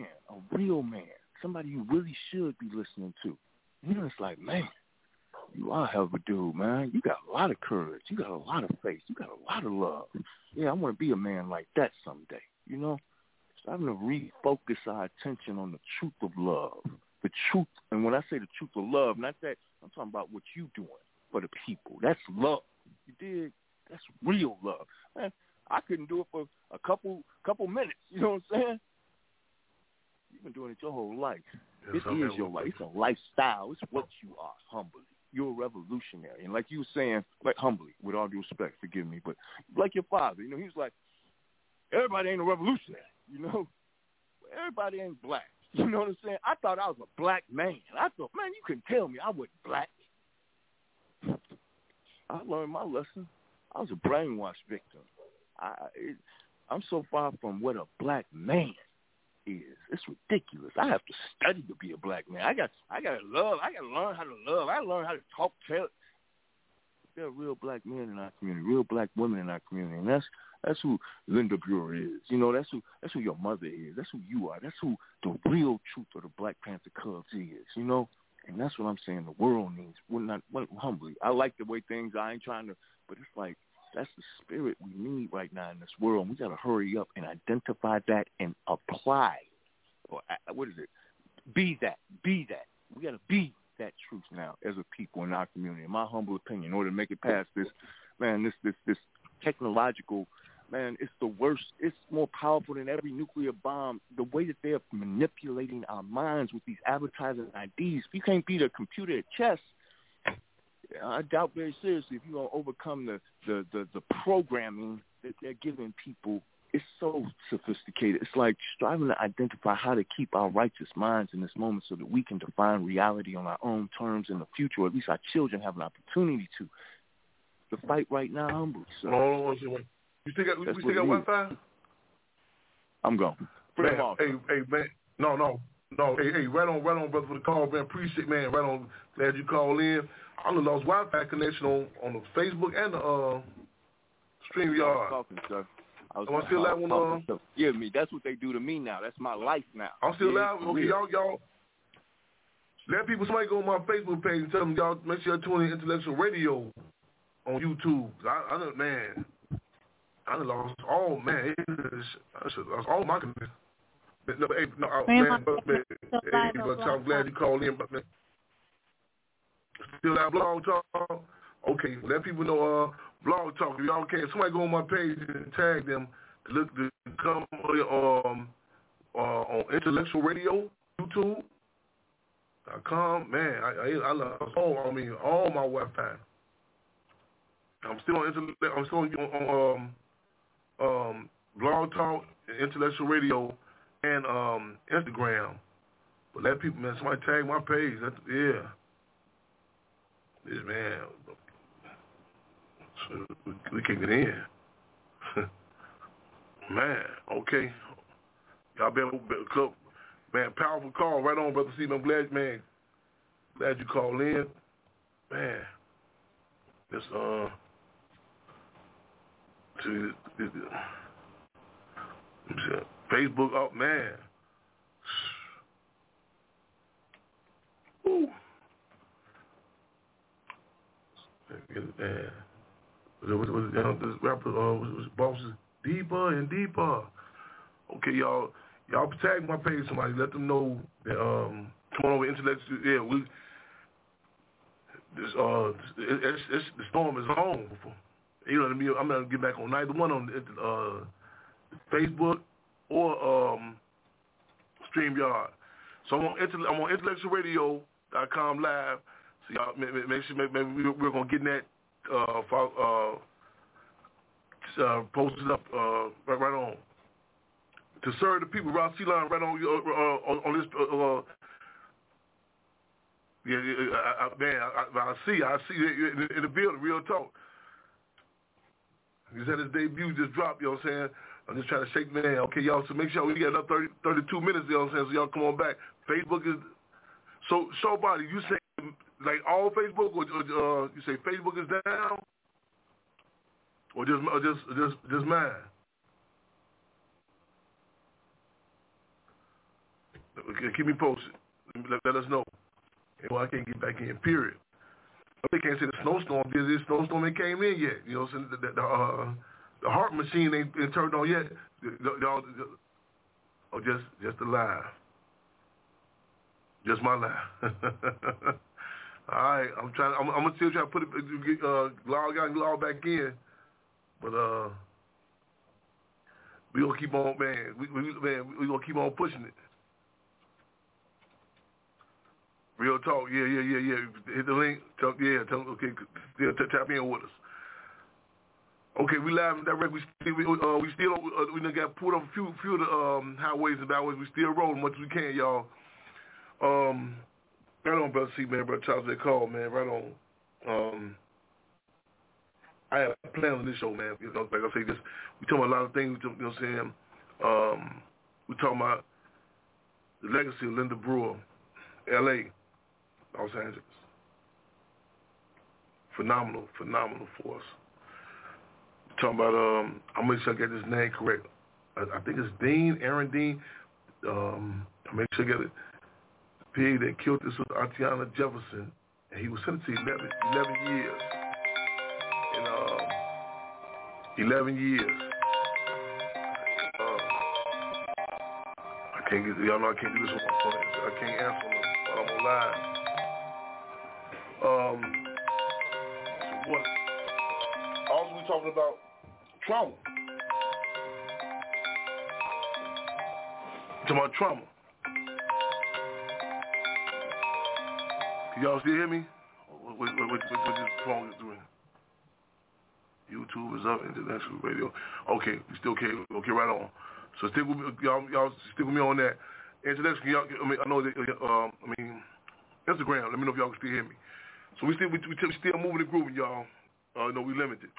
somebody you really should be listening to. It's like, man, you are a hell of a dude, man. You got a lot of courage. You got a lot of faith. You got a lot of love. Yeah, I want to be a man like that someday, So I'm going to refocus our attention on the truth of love. The truth, and when I say the truth of love, not that, I'm talking about what you doing for the people. That's love. You dig? That's real love. Man, I couldn't do it for a couple minutes. You know what I'm saying? You've been doing it your whole life. It is your life. It's a lifestyle. It's what you are, humbly. You're a revolutionary. And like you were saying, like humbly, with all due respect, forgive me, but like your father, he was like, everybody ain't a revolutionary, Everybody ain't black. You know what I'm saying? I thought I was a black man. I thought, man, you couldn't tell me I wasn't black. I learned my lesson. I was a brainwashed victim. I'm so far from what a black man is. It's ridiculous. I have to study to be a black man. I got to love. I got to learn how to love. I learn how to talk. There are real black men in our community, real black women in our community, and that's who Linda Buer is. That's who your mother is. That's who you are. That's who the real truth of the Black Panther Cubs is. And that's what I'm saying. The world needs. Humbly. I like the way things are. I ain't trying to, but it's like that's the spirit we need right now in this world. And we got to hurry up and identify that and apply. Or what is it? Be that. We got to be that truth now as a people in our community. In my humble opinion, in order to make it past this, man, this technological, man, it's the worst. It's more powerful than every nuclear bomb. The way that they're manipulating our minds with these advertising IDs. If you can't beat a computer at chess, I doubt very seriously if you're going to overcome the programming that they're giving people. It's so sophisticated. It's like striving to identify how to keep our righteous minds in this moment so that we can define reality on our own terms in the future, or at least our children have an opportunity to. The fight right now, humble. So. You still got Wi-Fi? I'm gone. Man, hey, man. No. Hey, right on, brother, for the call, man. Appreciate, man. Right on. Glad you called in. I only lost Wi-Fi connection on the Facebook and the StreamYard. Talking, sir. I'm still live on. Yeah, me. That's what they do to me now. That's my life now. I'm still live. Okay, y'all. Let somebody go on my Facebook page and tell them y'all make sure you tune in Intellectual Radio on YouTube. I know, man. I lost all, man. I should lost all my connection. Man, I'm glad you called in, but man, still have Blog Talk. Okay, let people know Blog Talk. If y'all can, somebody go on my page and tag them to come on Intellectual Radio, YouTube.com. Man, I lost all my Wi-Fi. I'm still on Blog Talk, Intellectual Radio, and Instagram. But let people, man, somebody tag my page. Yeah. This man, so we kick it in. Man, okay. Y'all better cook. Man, powerful call. Right on, Brother Steve. I'm glad, man. Glad you called in. Man. This, Facebook up, man. Ooh. This rapper was bosses deeper and deeper. Okay, y'all tag my page. Somebody let them know that come on over intellectual. Yeah, the storm is on. You know what I mean? I'm not gonna get back on neither one on Facebook or StreamYard. So I'm on intellectualradio.com live. So y'all make sure maybe we're gonna get in that posted up right on to serve the people. Rob C-Line right on this. I see in the building. Real talk. He said his debut just dropped. You know what I'm saying? I'm just trying to shake the man. Okay, y'all. So make sure we get another 32 minutes. You know what I'm saying? So y'all come on back. Facebook is so body. You say like all Facebook, or you say Facebook is down, or just mine? Okay, keep me posted. Let us know. Well, I can't get back in. Period. They can't say the snowstorm. This snowstorm ain't came in yet. You know what I'm saying? The heart machine ain't turned on yet. Or just the live. Just my live. All right, I'm gonna still try to put it log back in, but we gonna keep on, man. We gonna keep on pushing it. Real talk, yeah. Hit the link. Tell okay, tap in with us. Okay, we live and direct. We done got pulled up a few of the highways and byways. We still rolling much as we can, y'all. Right on, Brother C, man, Brother Charles, they call, man. Right on. I have a plan on this show, man. You know, like I say, we talking about a lot of things. You know what I'm saying? We talking about the legacy of Linda Brewer, L.A., Los Angeles. Phenomenal force. We're talking about, I'm make sure I get his name correct. I think it's Aaron Dean. I make sure I get it. The pig that killed this was Atiana Jefferson, and he was sentenced to 11 years. 11 years. I can't get, y'all know I can't do this on my phone. I can't answer them while I'm online. What? Also, we talking about trauma. Talking about trauma. Can y'all still hear me? What this phone is doing? YouTube is up, Intellectual Radio. Okay, we still okay. Okay, right on. So stick with me, y'all stick with me on that. Intellectual, y'all, I know that. Instagram. Let me know if y'all can still hear me. So we still moving and grooving, y'all. No, we limited.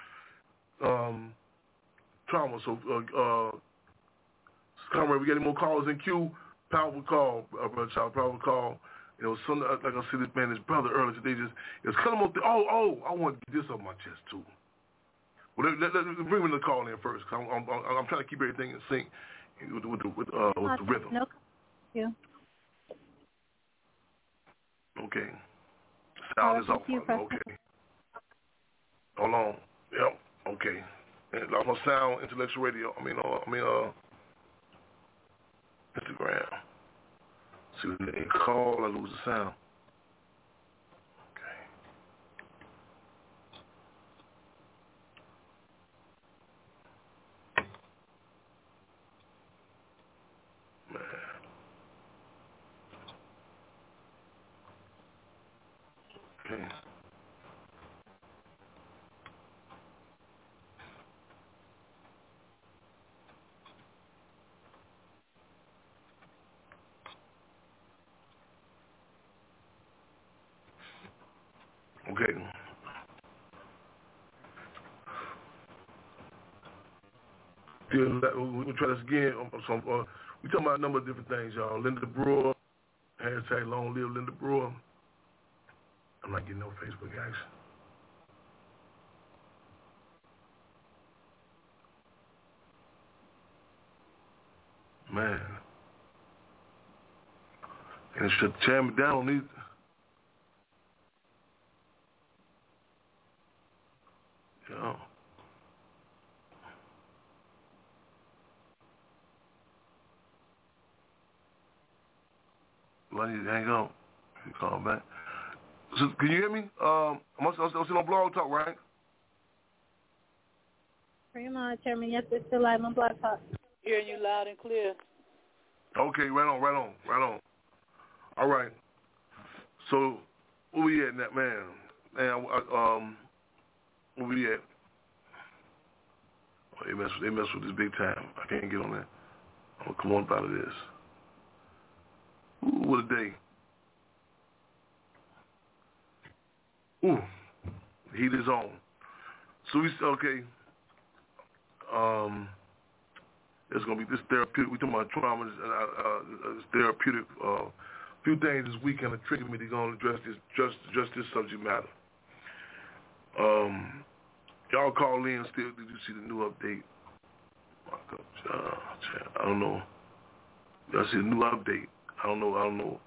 Trauma. So, comrade, we getting more callers in queue. Powerful call, Brother Child. Powerful call. You know, some, like I said, this man, his brother earlier today just it was coming up. I want to get this off my chest too. Well, let bring me the call in first. Cause I'm trying to keep everything in sync with the rhythm. No, you. Okay. Sound is off. Okay. Hold on. Yep. Okay. And I'm gonna sound Intellectual Radio. Instagram. See when they call, I lose the sound. Okay. Okay. We'll try this again. We talking about a number of different things, y'all. Linda Brewer, hashtag long live Linda Brewer. I'm not getting no Facebook action. Man. And it should tear me down on these. Yeah. Well, I need to hang up. You call back. So, can you hear me? I'm still on Blog Talk, right? Pretty much, Chairman. Yes, it's still live on Blog Talk. Hearing you loud and clear. Okay, right on. All right. So, where we at, man? Where we at? Oh, they mess with this big time. I can't get on that. I'm gonna come on out of this. Ooh, what a day. Ooh, the heat is on. So okay. It's gonna be this therapeutic. We talking about trauma. This therapeutic. Few things this weekend that triggered me to go and address this subject matter. Y'all call in still. Did you see the new update? I don't know. Y'all see the new update? I don't know.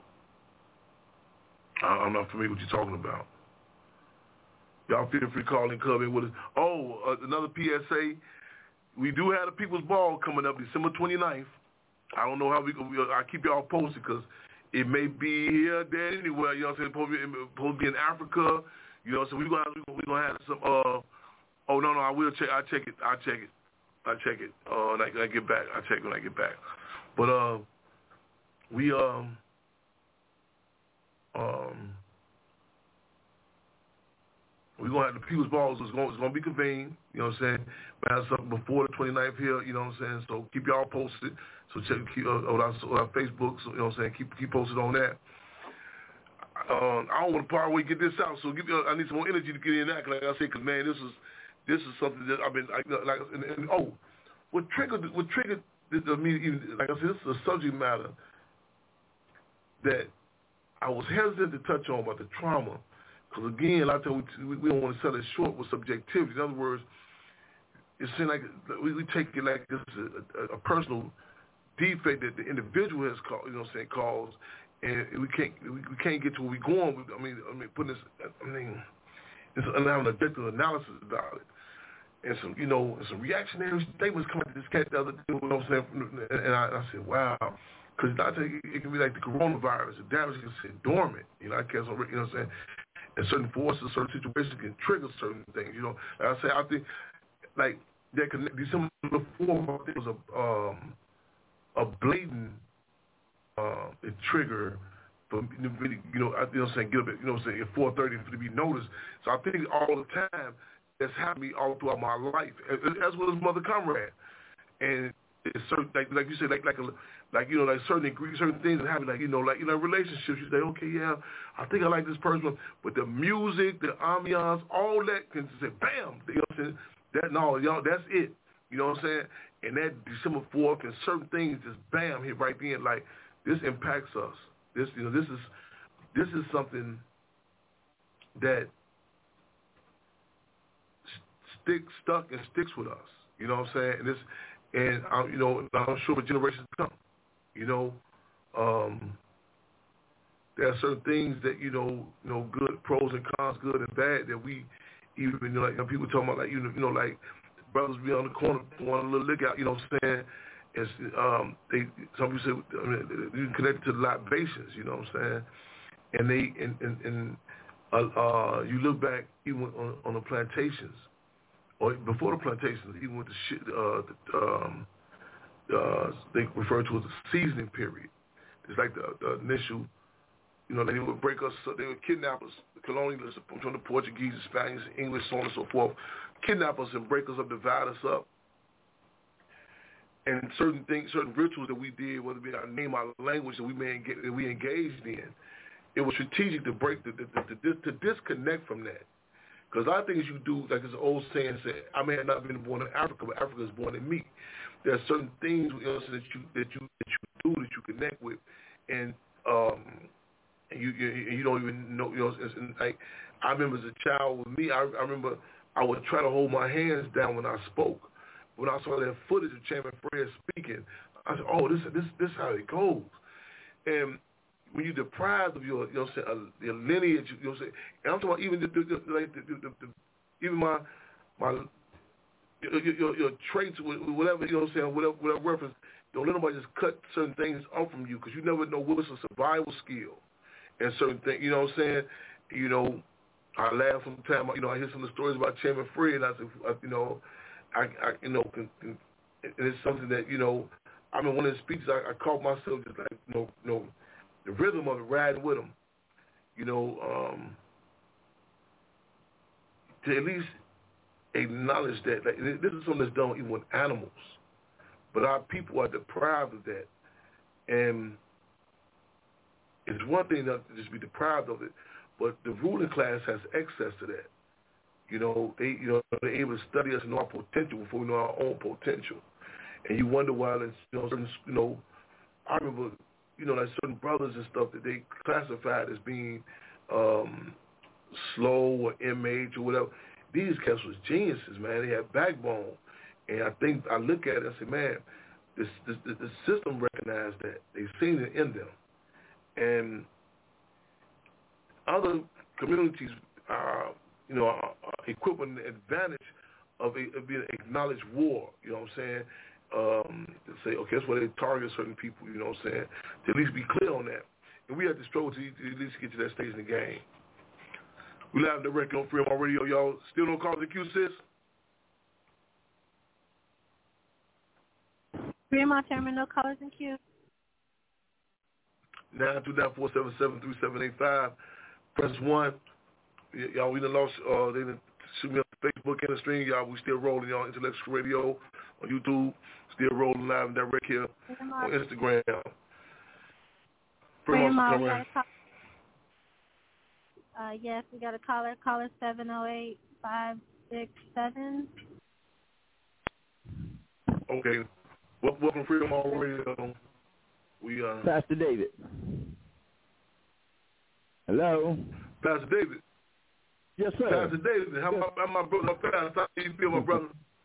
I'm not familiar with what you're talking about. Y'all feel free to call in, come in with us. Another PSA. We do have the People's Ball coming up December 29th. I don't know how I keep y'all posted because it may be here, there, anywhere. You know what I'm saying? It's supposed to be in Africa. You know, so we're gonna have some. I will check. I check it. When I get back, I check when I get back. But we're gonna have the People's Balls. It's gonna be convened. You know what I'm saying? We have something before the 29th here. You know what I'm saying? So keep y'all posted. So check on our Facebook. So you know what I'm saying? Keep posted on that. I don't want to part way get this out. So I need some more energy to get in that. Like I said, because man, this is something that I've been what triggered me. Like I said, this is a subject matter that I was hesitant to touch on about the trauma. Because again, like I tell you, we don't want to sell it short with subjectivity. In other words, it seems like we take it like this is a personal defect that the individual has caused. You know what I'm saying? Caused, and we can't get to where we're going. I mean, putting this. It's having an objective analysis about it, and some reactionary statements coming to this cat the other day. You know what I'm saying? And I said, wow. Because I think it can be like the coronavirus. The damage can sit dormant. You know, I guess, you know what I'm saying? And certain forces, certain situations can trigger certain things. You know, like I say, I think like that December 4th, there was a blatant trigger for really, you know what I'm saying, get up at, you know what I'm saying, at 4:30 to be noticed. So I think all the time that's happened to me all throughout my life, as well as Mother Comrade. And it's certain, like you said, like you know, like certain things that happen, like relationships. You say, okay, yeah, I think I like this person, but the music, the ambiance, all that can say, bam, you know what I'm saying? Y'all, that's it. You know what I'm saying? And that December 4th and certain things just bam hit right then. Like this impacts us. This is something that sticks with us. You know what I'm saying? And I'm sure for generations to come. You know, there are certain things that good pros and cons, good and bad, that we even like people talking about, like like brothers be on the corner want a little lick out. You know what I'm saying? It's some people say you can connect it to the libations. You know what I'm saying? And you look back even on the plantations, or before the plantations, even with they refer to as the seasoning period. It's like the initial, they would break us, they would kidnap us, the colonialists from the Portuguese, the Spaniards, the English, so on and so forth, kidnap us and break us up, divide us up. And certain things, certain rituals that we did, whether it be our name, our language that we engaged in, it was strategic to break to disconnect from that. Because a lot of things you do, like this old saying said, I may have not been born in Africa, but Africa is born in me. There are certain things that you do that you connect with, and you don't even know. Like I remember as a child with me, I remember I would try to hold my hands down when I spoke. When I saw that footage of Chairman Fred speaking, I said, "Oh, this is how it goes." And when you're deprived of your lineage, and I'm talking about even even my your traits, whatever whatever reference. Don't let nobody just cut certain things off from you, because you never know what's a survival skill and certain things. You know what I'm saying? I laugh from time. I hear some of the stories about Chairman Fred, and I said, and it's something that I mean, one of his speeches, I caught myself just like the rhythm of it, riding with him, to at least acknowledge that. Like, this is something that's done even with animals, but our people are deprived of that. And it's one thing not to just be deprived of it, but the ruling class has access to that. They're able to study us and know our potential before we know our own potential. And you wonder why certain, I remember, like certain brothers and stuff that they classified as being slow or inmates or whatever. These cats was geniuses, man. They had backbone. And I think I look at it and say, man, the system recognized that. They've seen it in them. And other communities are equipped with an advantage of being an acknowledged war, you know what I'm saying? To say, okay, that's why they target certain people, you know what I'm saying? To at least be clear on that. And we have to struggle to at least get to that stage in the game. We live direct on Freedom Radio, y'all. Still no calls in queue, sis? Freedom Chairman, no callers in queue. 929-477-3785. Press 1. Y'all, we done lost, they done shoot me up Facebook and the stream. Y'all, we still rolling, y'all. Intellectual Radio on YouTube. Still rolling live and direct here on Instagram. Yes, we got a caller. Caller 708-567. Okay. Welcome to Freedom All Radio. We Pastor David. Hello. Pastor David. Yes, sir. Pastor David, how my brother, my pastor? How you feel, my brother?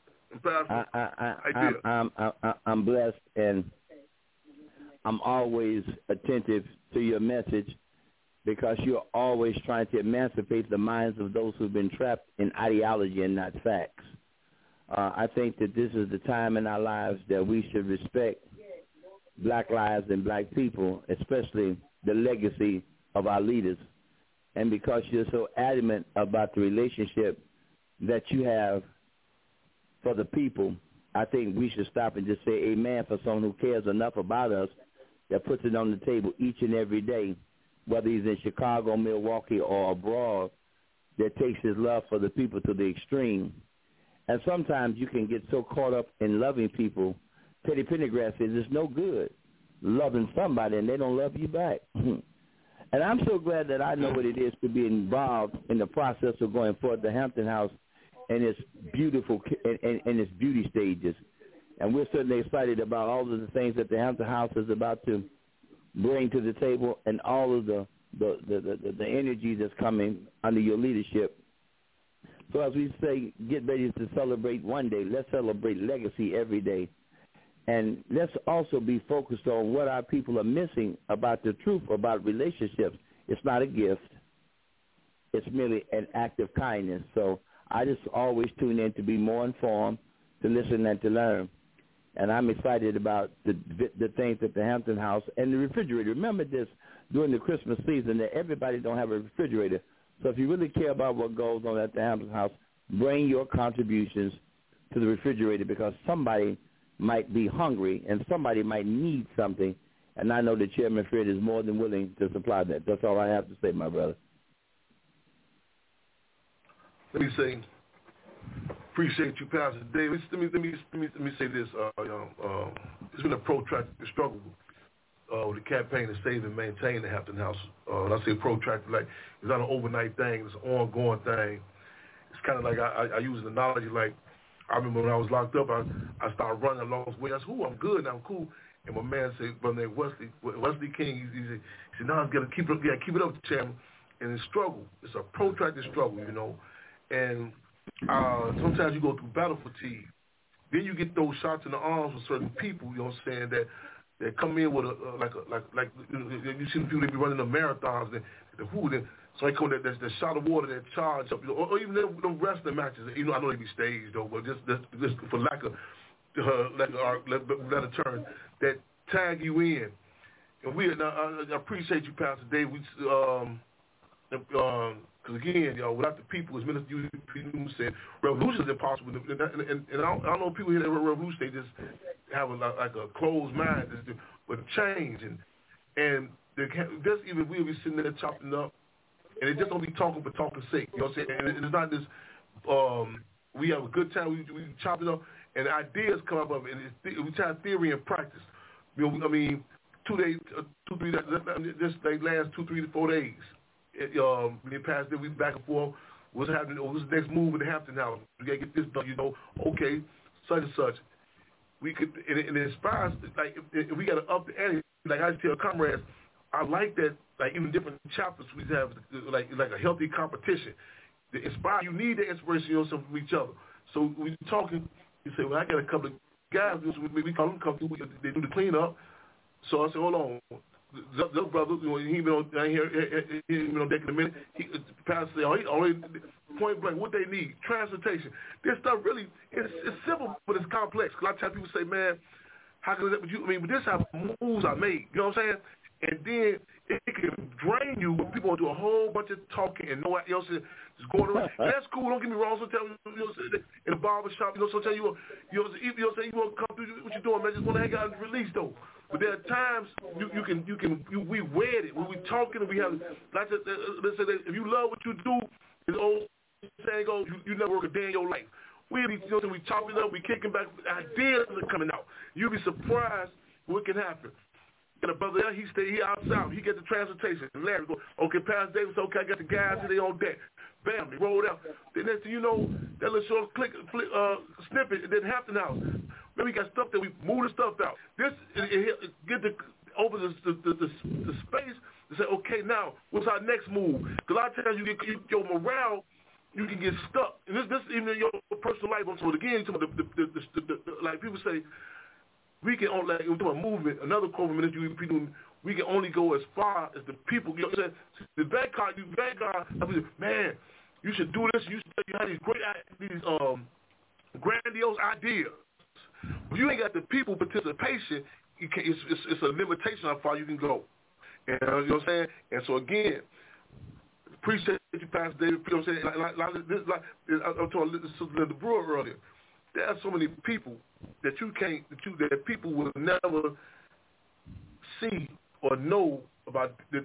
I'm blessed, and I'm always attentive to your message, because you're always trying to emancipate the minds of those who've been trapped in ideology and not facts. I think that this is the time in our lives that we should respect black lives and black people, especially the legacy of our leaders. And because you're so adamant about the relationship that you have for the people, I think we should stop and just say amen for someone who cares enough about us that puts it on the table each and every day, whether he's in Chicago, Milwaukee, or abroad, that takes his love for the people to the extreme. And sometimes you can get so caught up in loving people. Teddy Pendergrass says it's no good loving somebody and they don't love you back. And I'm so glad that I know what it is to be involved in the process of going forward the Hampton House and its beautiful and its beauty stages. And we're certainly excited about all of the things that the Hampton House is about to bring to the table, and all of the energy that's coming under your leadership. So as we say, get ready to celebrate one day. Let's celebrate legacy every day. And let's also be focused on what our people are missing about the truth about relationships. It's not a gift. It's merely an act of kindness. So I just always tune in to be more informed, to listen and to learn. And I'm excited about the things at the Hampton House and the refrigerator. Remember this, during the Christmas season, that everybody don't have a refrigerator. So if you really care about what goes on at the Hampton House, bring your contributions to the refrigerator, because somebody might be hungry and somebody might need something. And I know that Chairman Fred is more than willing to supply that. That's all I have to say, my brother. Let me say, appreciate you, Pastor David. Let me say this. It's been a protracted struggle with the campaign to save and maintain the Hampton House. When I say protracted, like it's not an overnight thing; it's an ongoing thing. It's kind of like I use the analogy. Like I remember when I was locked up, I started running along the way. I said, "Ooh, I'm good now, I'm cool." And my man said, "Brother named Wesley King." He said, "No, I'm gonna keep it up, Chairman." And it's struggle. It's a protracted struggle, you know. And sometimes you go through battle fatigue. Then you get those shots in the arms with certain people, you know what I'm saying, that come in with like you see the people that be running the marathons, then so they come that shot of water that charge up, you know, or even them wrestling matches. You know, I know they be staged though, but just for lack of better term, that tag you in. And I appreciate you, Pastor Dave. Because again, without the people, as Minister Newsom said, revolution is impossible. And I don't know people here that revolution, they just have like a closed mind, but change. And just even we'll be sitting there chopping up, and it just don't be talking for talking's sake. You know what I'm saying? And it's not this, we have a good time, we chop it up, and ideas come up of it, and we try theory and practice. You know, I mean, 2 days, 2, 3, just like last 2, 3 to 4 days. We passed it, we back and forth. What's happening? What's the next move in the Hampton House? We gotta get this done. You know, okay, such and such. We could, and it inspires. Like if we gotta up the ante. Like I tell comrades, I like that. Like even different chapters, we have like a healthy competition. The inspire. You need the inspiration, you know, from each other. So we talking. You say, well, I got a couple of guys. We call them come through. They do the cleanup. So I said, hold on. The brother, he been on deck in a minute. The pastor said, already point blank, what they need, transportation. This stuff really, it's simple, but it's complex. Because a lot of times people say, man, how can that? But this how moves are made. You know what I'm saying? And then it can drain you when people want to do a whole bunch of talking and no one else is going around. And that's cool. Don't get me wrong. Sometimes in the barber shop, sometimes you want to come through what you doing, man. Just want to hang out and release though. But there are times we wear it when we talking and we have like let's say that if you love what you do, it's old saying goes, you never work a day in your life. We chopping up, we kicking back, ideas are coming out. You'll be surprised what can happen. And a brother there, he outside, he get the transportation. And Larry go, okay, Pastor Davis, okay, I got the guys today on deck. Bam, they rolled out. Then next thing you know, that little short snippet, it didn't happen now. Then we got stuff that we move the stuff out. This open the space to say, okay, now what's our next move? Because a lot of times you get your morale, you can get stuck. And this even in your personal life. So again, like people say, we can only like do a movement. Another quote from Minister we can only go as far as the people. You know what I'm saying? The vanguard, man, you should do this. You have these grandiose ideas. But you ain't got the people participation. It's a limitation how far you can go. And you know what I'm saying? And so again, appreciate you, Pastor David. You know what I'm saying? I told Linda Brewer earlier. There are so many people that that people will never see or know about the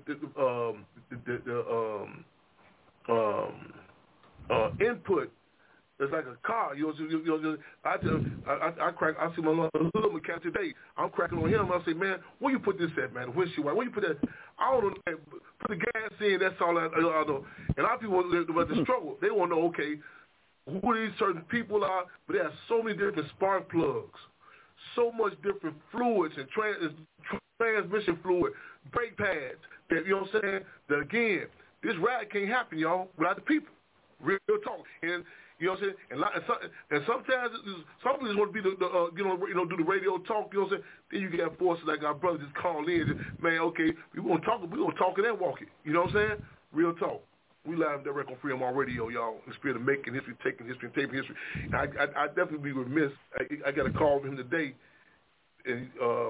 input. It's like a car. I see my little mechanic today. I'm cracking on him. I say, man, where you put this at, man? Where you put that? I don't know. Put the gas in. That's all I know. And a lot of people with the struggle, they want to know, okay, who these certain people are. But there are so many different spark plugs, so much different fluids and transmission fluid, brake pads. That, you know what I'm saying? That again, this ride can't happen, y'all, without the people. Real talk. And you know what I'm saying? And sometimes some people just want to be do the radio talk. You know what I'm saying? Then you get forces like our brother just call in. Man, okay, we gonna talk it and walk it. You know what I'm saying? Real talk. We live direct on Freedom on Radio, y'all. In spirit of making history, taking history, and taping history. And I definitely be remiss. I got a call from him today, and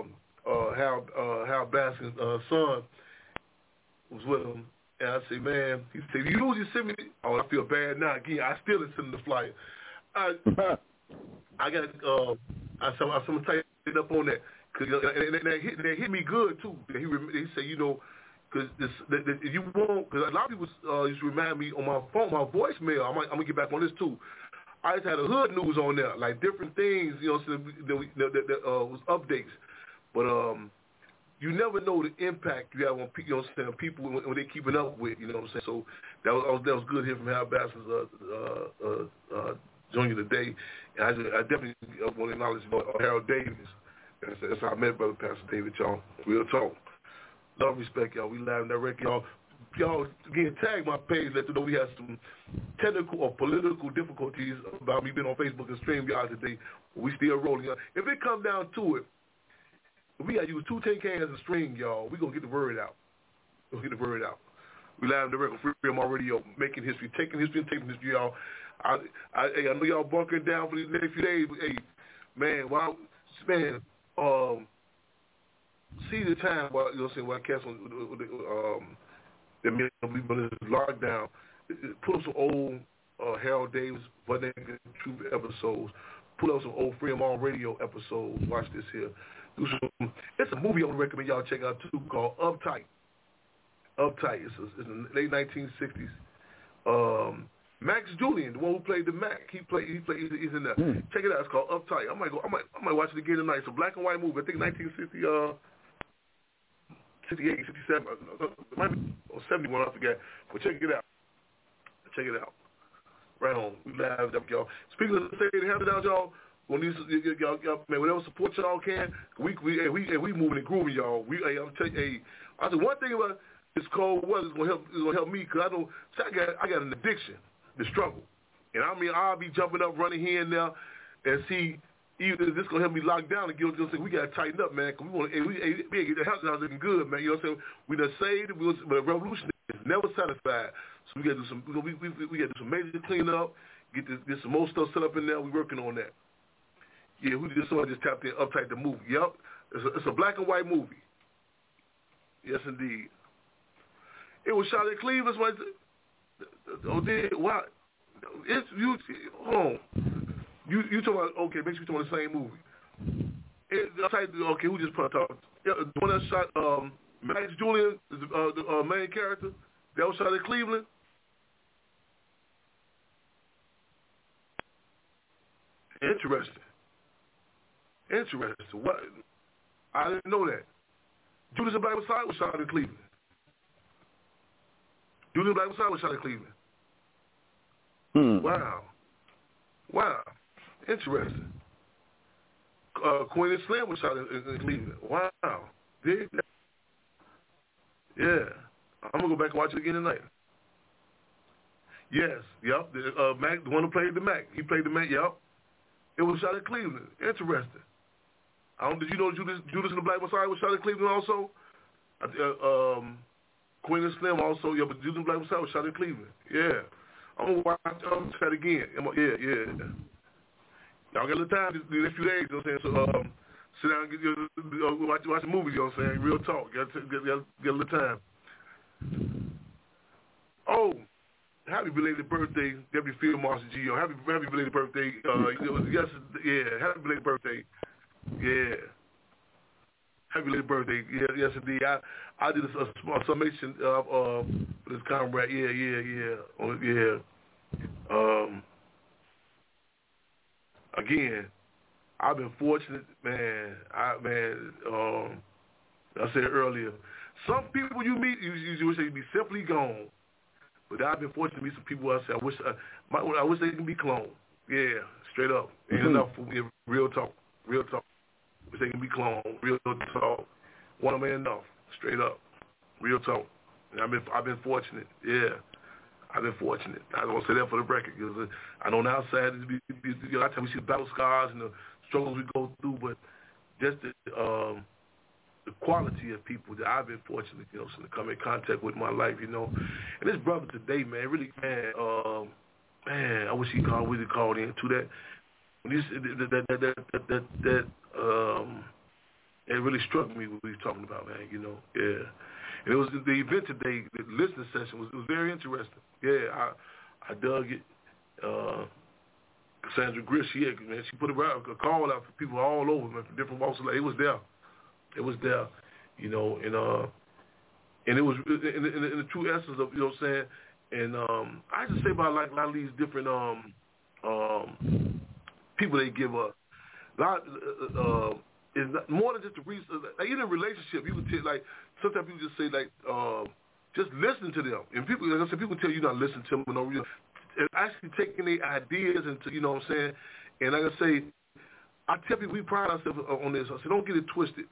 Hal Baskin's son was with him. And I say, man, he said, you usually send me. Oh, I feel bad now. Again, I still didn't send him the flyer. I got. I'm tighten up on that, cause that hit me good too. He said, because you won't. Because a lot of people used to remind me on my phone, my voicemail. I'm gonna get back on this too. I just had a hood news on there, like different things, that was updates. But you never know the impact you have on people, you know what I'm saying, people when they keeping up with, you know what I'm saying. So that was good here from Hal Baskin's Junior today. And I definitely want to acknowledge Harold Davis. That's how I met Brother Pastor David, y'all. Real talk. Love, respect, y'all. We live in that record, y'all. Y'all again tag my page, let them know we have some technical or political difficulties about me being on Facebook and stream y'all today. We still rolling. If it come down to it, we gotta use 2 tin cans and string, y'all. We gonna get the word out. We live in the record, Freedom Radio, making history, taking history, y'all. I know y'all bunkering down for these next few days. But, hey, man, see the time while you know what I'm saying, while cats on the lockdown. Put up some old Harold Davis, Butt Naked Truth episodes. Put up some old Freedom Radio episodes. Watch this here. It's a movie I would recommend y'all check out too called Uptight. It's in the late 1960s. Max Julian, the one who played the Mac, he's in there. Check it out. It's called Uptight. I might watch it again tonight. It's a black and white movie. I think 1960. 68, 67, it might be 71, I forget. But check it out. Right on. We live up, y'all. Speaking of the state, have it out, y'all. When these y'all, man, whatever support y'all can, we moving and grooving, y'all. I'm telling you, I said one thing about this cold weather is gonna help me because I know I got an addiction, the struggle, and I mean I'll be jumping up, running here and there, and see. Either this gonna help me lock down and get us. We gotta tighten up, man. Cause we want to get the house looking good, man. You know what I'm saying? We done saved, but the revolution is never satisfied. So we gotta do some. We gotta do some major cleanup. Get some more stuff set up in there. We working on that. Yeah, someone just tapped in Uptight the movie. Yep, it's a black and white movie. Yes, indeed. It was shot in Cleveland. What? It's you. Hold on. You talking about, okay, make sure you're talking about the same movie. Okay, who just put up? Yeah, the one that shot Max Julian, the main character, that was shot in Cleveland. Interesting. What? I didn't know that. Judas and Black Messiah was shot in Cleveland. Wow. Interesting. Queen and Slim was shot in Cleveland. Wow. Dig that. Yeah. I'm going to go back and watch it again tonight. Yes. Yep. The Mac, the one who played the Mac. He played the Mac. Yep. It was shot in Cleveland. Interesting. Did you know Judas and the Black Messiah was shot in Cleveland also? Queen and Slim also. Yeah, but Judas and the Black Messiah was shot in Cleveland. Yeah. I'm going to watch that again. Yeah. Y'all got a little time the next few days, you know what I'm saying? So sit down and watch the movies, you know what I'm saying? Real talk. Get a little time. Oh, happy belated birthday, Deputy Field Marshal G.O. Happy belated birthday. Happy belated birthday. Yeah. Happy belated birthday. Yes, indeed. I did a small summation of this comrade. Yeah. Again, I've been fortunate, man. I said earlier, some people you meet, you wish they'd be simply gone. But I've been fortunate to meet some people I say, I wish they can be cloned. Yeah, straight up. Ain't enough for me. Real talk. Wish they can be cloned. Real talk. One of them ain't enough. Straight up. Real talk. And I've been fortunate. Yeah. I've been fortunate. I don't say that for the record because I know on the outside, I tell we see the battle scars and the struggles we go through, but just the quality of people that I've been fortunate, you know, to come in contact with in my life, you know. And this brother today, man, really, man, I wish he really called in to that. When it really struck me what he was talking about, man, you know. Yeah. And it was the event today, the listening session was very interesting. Yeah, I dug it. Cassandra Grish, she put a call out for people all over, man, from different walks of life. It was there, you know, and it was in the true essence of, you know what I'm saying. And I just say about like a lot of these different people they give a lot. is not, more than just a reason. Like, in a relationship, you can tell, like, sometimes people just say, like, just listen to them. And people, like I said, people tell you not listen to them for no reason. And actually taking their ideas into, you know what I'm saying? And like I say, I tell people we pride ourselves on this. I say, don't get it twisted.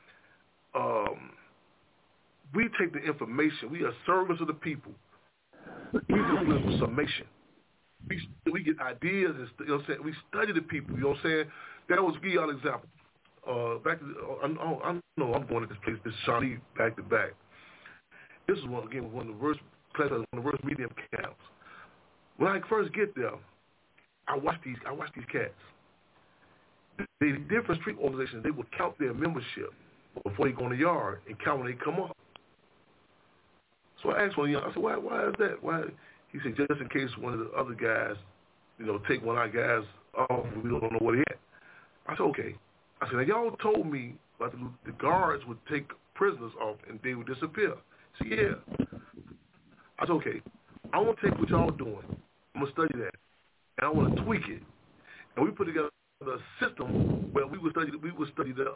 We take the information. We are servants of the people. We just look for summation. We get ideas, and you know what I'm saying? We study the people, you know what I'm saying? That was, give y'all an example. Back to, I know I'm going to this place, this Shawnee, back to back. This is one of the worst classes, one of the worst medium camps. When I first get there, I watch these cats. The different street organizations, they will count their membership before they go in the yard and count when they come up. So I asked one of the young, I said, why is that? Why? He said, just in case one of the other guys, you know, take one of our guys off, we don't know where they at. I said, okay. I said, now y'all told me about the guards would take prisoners off and they would disappear. He said, yeah. I said, okay. I want to take what y'all doing. I'm going to study that. And I want to tweak it. And we put together a system where we would study the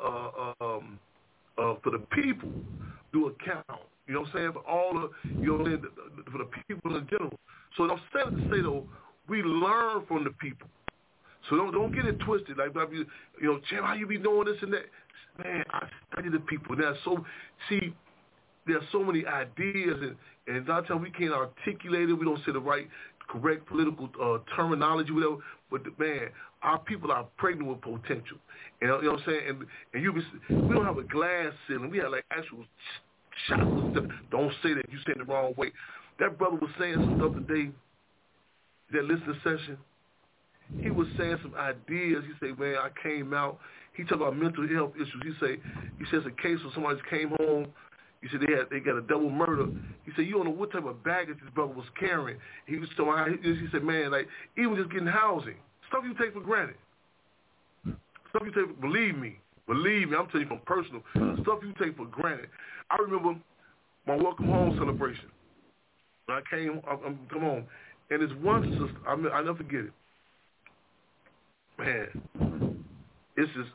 for the people, do a count. You know what I'm saying? For all the, you know what I'm saying, for the people in general. So I'm saying to say, though, we learn from the people. So don't get it twisted. Like, you know, Jim, how you be doing this and that? Man, I study the people. There's so many ideas, and a lot of times we can't articulate it. We don't say the right, correct political terminology, whatever. But, man, our people are pregnant with potential. You know what I'm saying? And we don't have a glass ceiling. We have, like, actual shots. Don't say that. You say it the wrong way. That brother was saying some stuff today, that listening session. He was saying some ideas. He said, man, I came out. He talked about mental health issues. He says a case where somebody came home. He said they got a double murder. He said, you don't know what type of baggage this brother was carrying. He was talking about, he said, man, like, even just getting housing, stuff you take for granted. Stuff you take, believe me, I'm telling you from personal, stuff you take for granted. I remember my welcome home celebration. When I come home, and this one sister, I never forget it. Man, it's this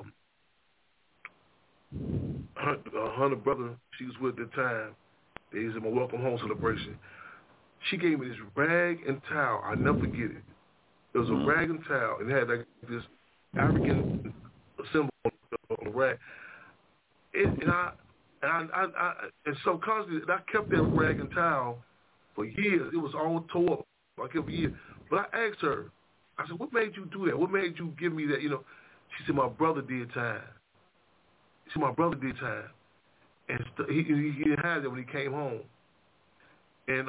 her brother she was with at the time. They was in my welcome home celebration. She gave me this rag and towel. I never forget it. It was a rag and towel, and it had like this African symbol on the rag. And subconsciously, I kept that rag and towel for years. It was all tore up. I kept it for years. But I asked her, I said, what made you do that? What made you give me that? You know, she said, my brother did time. She said, my brother did time. And he didn't have that when he came home. And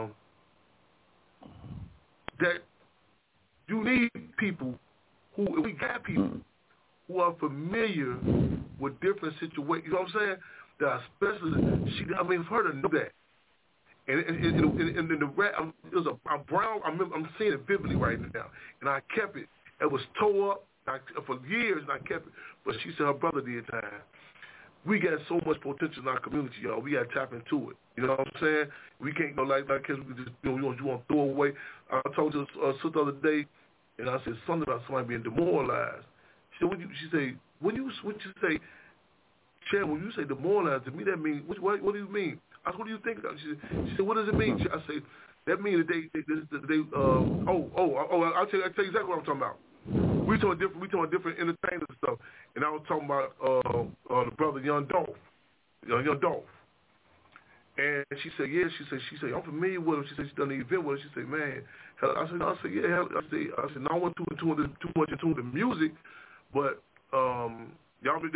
that you need people we got people who are familiar with different situations. You know what I'm saying? That especially, for her to know that. And the rat, it was a brown. I'm seeing it vividly right now, and I kept it. It was tore up for years, and I kept it. But she said her brother did time. We got so much potential in our community, y'all. We got to tap into it. You know what I'm saying? We can't go like because we just you want to throw away. I talked to a sister the other day, and I said something about somebody being demoralized. She said, when you say, Chad, when you say demoralized, to me that means what do you mean? I said, what do you think? She said, what does it mean? I said, that means that I'll tell you exactly what I'm talking about. We talking different entertainers and stuff, and I was talking about the brother Young Dolph. And she said, yeah. She said, I'm familiar with him. She said she done the event with him. She said, man. I said, yeah. I said, no, I went too much into the music, but they got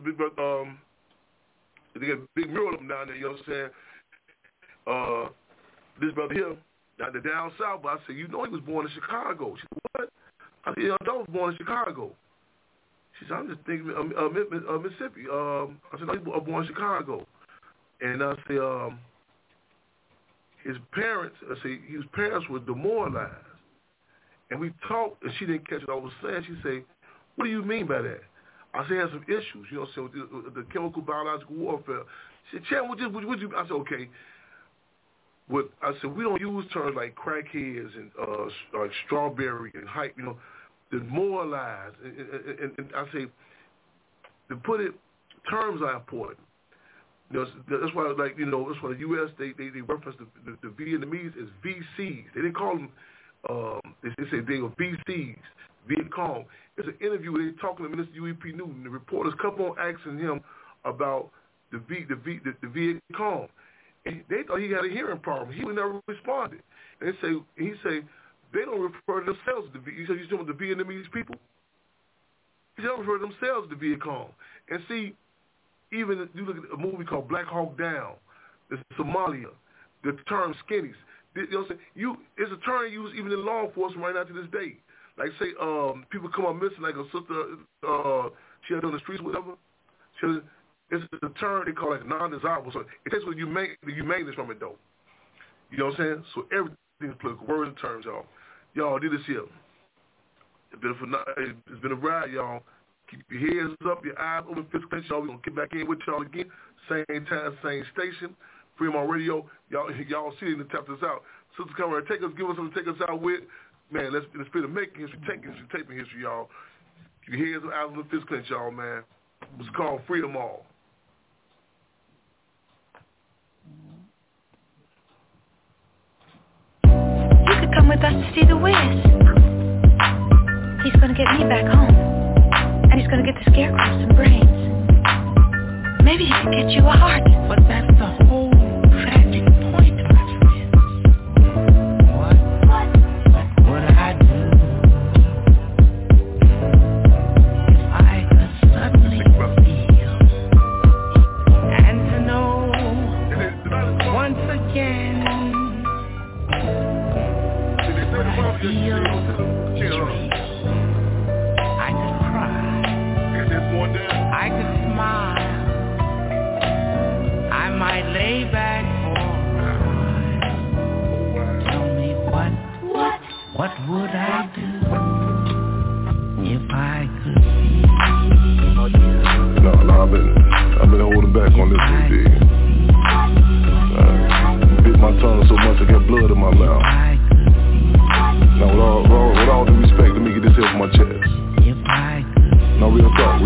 a big mural of them down there. You know what I'm saying? This brother here, down south. But I said, you know, he was born in Chicago. She said, what? I said, Young was born in Chicago. She said, I'm just thinking Mississippi. I said, no, he was born in Chicago. And I said, his parents were demoralized. And we talked, and she didn't catch what I was saying. She said, what do you mean by that? I said, I had some issues, you know, so the chemical biological warfare. She said, Chad, what you? I said, okay. I said, we don't use terms like crackheads and like strawberry and hype, you know, demoralized. And I say, to put it, terms are important. You know, that's why, like, you know, that's why the U.S. they reference the Vietnamese as VCs. They didn't call them. They say they were VCs, Viet Cong. It's an interview where they're talking to Minister U.E.P. Newton. The reporters kept on asking him about the Viet Cong. And they thought he had a hearing problem. He never responded. And he say they don't refer to themselves as the Viet. He said, "You talking about the Vietnamese people?" They don't refer to themselves as the Viet Cong. And see, even you look at a movie called Black Hawk Down, it's Somalia, the term skinnies. You know what I'm saying? It's a term used even in law enforcement right now to this day. Like say, people come up missing, like a sister, she had on the streets, whatever. It's a term they call it non-desirable. So it takes the humaneness from it, though. You know what I'm saying? So everything is political. Words and terms, y'all. Y'all do this here. It's been a ride, y'all. Keep your heads up, your eyes open, fist clenched, y'all. We're going to get back in with y'all again. Same time, same station. Freedom on Radio. Y'all see it and tap this out. Sister Cameron, give us something to take us out with. Man, let's spit a making history, taking history, taping history, y'all. Keep your heads up, eyes open, fist clenched, y'all, man. It's called Freedom All. You could come with us to see the Wiz. He's gonna get me back home. And he's gonna get the Scarecrow some brains. Maybe he can get you a heart. But that's the whole tragic point, my friend. What would I do if I could suddenly feel and to know once again what I feel is real? I could cry, I could smile, I might lay back for a while. Tell me what would I do if I could see? No, I've been holding back on this one, D. Bit my tongue so much I got blood in my mouth. Now with all due respect, let me get this here from my chest. No, real talk.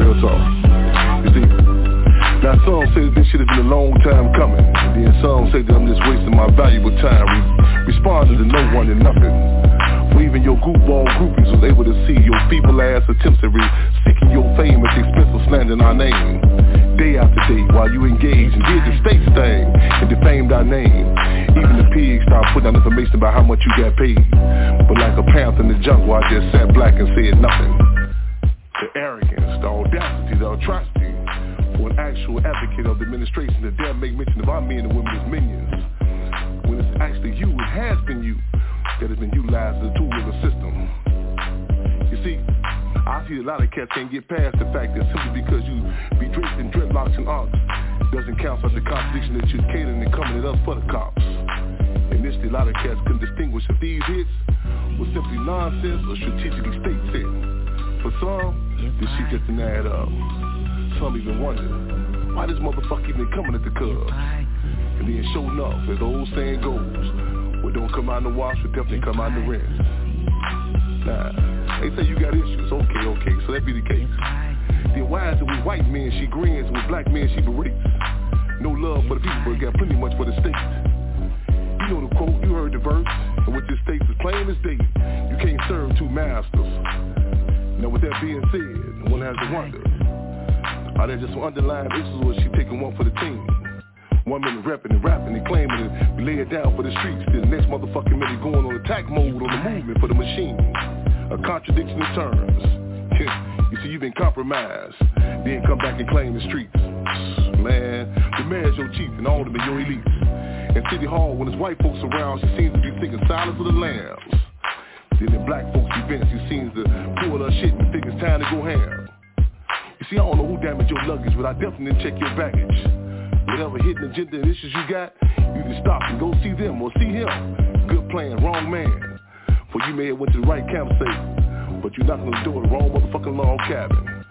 You see, now some say this shit has been a long time coming. And then some say that I'm just wasting my valuable time responding to no one and nothing. For even your goofball groupies was able to see your feeble ass attempts at seeking your fame at the expense of slandering our name. Day after day while you engaged and did the state's thing and defamed our name. Even the pigs started putting out information about how much you got paid. But like a panther in the jungle, I just sat black and said nothing. The arrogance, the audacity, the atrocity for an actual advocate of the administration to dare make mention of our men and women as minions. When it's actually you, it has been you that has been utilized as a tool of the system. You see, I see a lot of cats can't get past the fact that simply because you be draped in dreadlocks and arcs doesn't count for the contradiction that you're catering and coming at us for the cops. Initially, a lot of cats couldn't distinguish if these hits were simply nonsense or strategically state set. For some, this shit just didn't add up. Some even wonder, why this motherfucker even coming at the Cubs? And then sure enough, as the old saying goes, what don't come out in the wash will definitely come out in the rinse. Nah, they say you got issues, okay, so that be the case. Then why is it with white men she grins and with black men she berates? No love for the people, but got plenty much for the state. You know the quote, you heard the verse, and what this state's as plain as day. You can't serve two masters. Now with that being said, one has to wonder, are there just some underlying issues or is she taking one for the team? 1 minute repping and rapping and claiming it, we lay it down for the streets, then the next motherfucking minute going on attack mode on the movement for the machine. A contradiction in terms. You see, you've been compromised, then come back and claim the streets. Man, the mayor's your chief and all of them are your elites. In City Hall, when there's white folks around, she seems to be thinking silence of the lambs. Then in black folks events, she seems to pull her shit and think it's time to go ham. You see, I don't know who damaged your luggage, but I definitely didn't check your baggage. Whatever hidden agenda and issues you got, you can stop and go see them or see him. Good plan, wrong man. For you may have went to the right campsite, but you knocked on the door of the wrong motherfucking log cabin.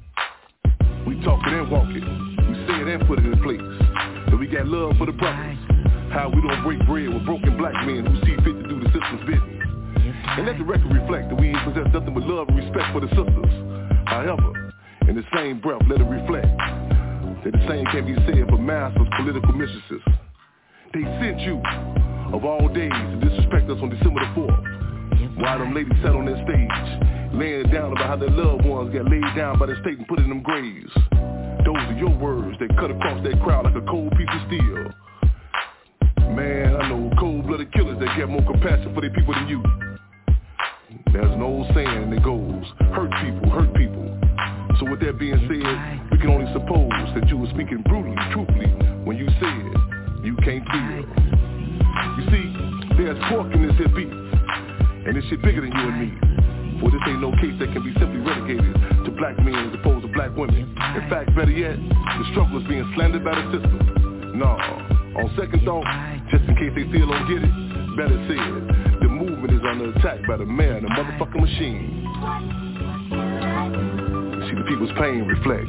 We talk it and walk it. We say it and put it in place. So we got love for the brothers. How we don't break bread with broken black men who see fit to do the system's business. And let the record reflect that we possess nothing but love and respect for the sisters. However, In the same breath, let it reflect that the same can be said for masters, political mistresses. They sent you, of all days, to disrespect us on December the 4th. While them ladies sat on that stage, laying down about how their loved ones got laid down by the state and put in them graves. Those are your words that cut across that crowd like a cold piece of steel. Man, I know cold-blooded killers that get more compassion for their people than you. There's an old saying that goes, hurt people. So with that being said, we can only suppose that you were speaking brutally, truthfully, when you said you can't feel. You see, there's pork in this here beef, and this shit bigger than you and me. For this ain't no case that can be simply relegated to black men as opposed to black women. In fact, better yet, the struggle is being slandered by the system. No, on second thought, just in case they still don't get it, better said, the movement is under attack by the man, the motherfucking machine. See, the people's pain reflects.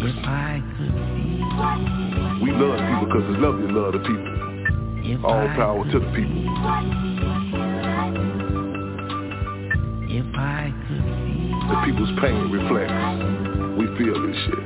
We love people because it's love you love the people. All power to the people. The people's pain reflects. We feel this shit.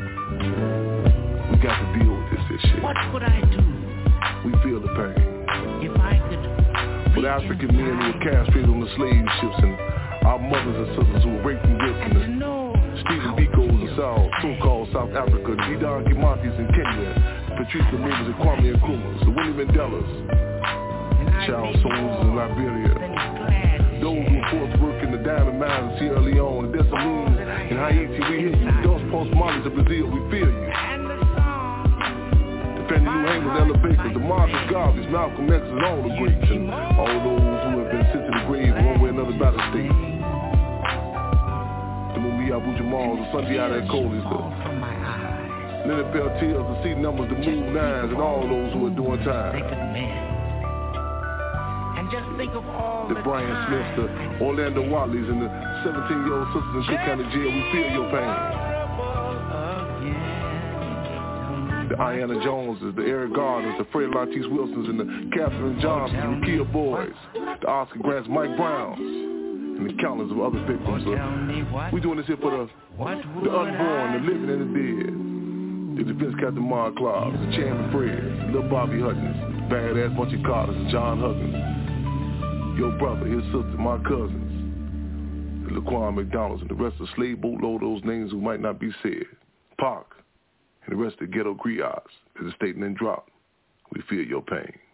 We got to deal with this shit. What would I do? We feel the pain. If I could. With African men who were castrated on the slave ships, and our mothers and sisters who were raped and whipped, and Stephen Biko's in South, so-called South Africa, Didan Kimatis in Kenya, Patrice Lumbus and Kwame Nkrumahs, the Winnie Mandelas, Charles Soames in Liberia, those who were forced to work in the diamond mines in Sierra Leone, the Dessalines in Haiti. We hear you. Dos Ponce Marley's of Brazil, we feel you. The Fannie Lou Hamers, Ella Baker, the Marcus Garveys, Malcolm X, and all the greats, and all those who have been sent to the grave one way or another by the state. The Mumia Abu Jamals, the Sunday out at Coleys, the Leonard Peltiers, the C numbers, the Move Nines, and all those who are doing time. Just think of all the Brian Smiths, the Orlando Watleys, and the 17-year-old sisters in Cook County Jail. We feel your pain. The Ayanna Joneses, the Eric Gardners, the Fred Latisse Wilsons, and the Catherine Johnsons, the Kia Boys, the Oscar Grants, Mike Browns, and the countless of other victims. We're doing this here for the unborn, the living, and the dead. The Defense Captain Mark Clark, the Chairman Fred, Lil Bobby Hutchins, Badass Bunchy Carters, and John Huggins. Your brother, his sister, my cousins, the Laquan McDonald's, and the rest of the slave boatload, those names who might not be said. Park, and the rest of the ghetto griots, as the statement and drop. We feel your pain.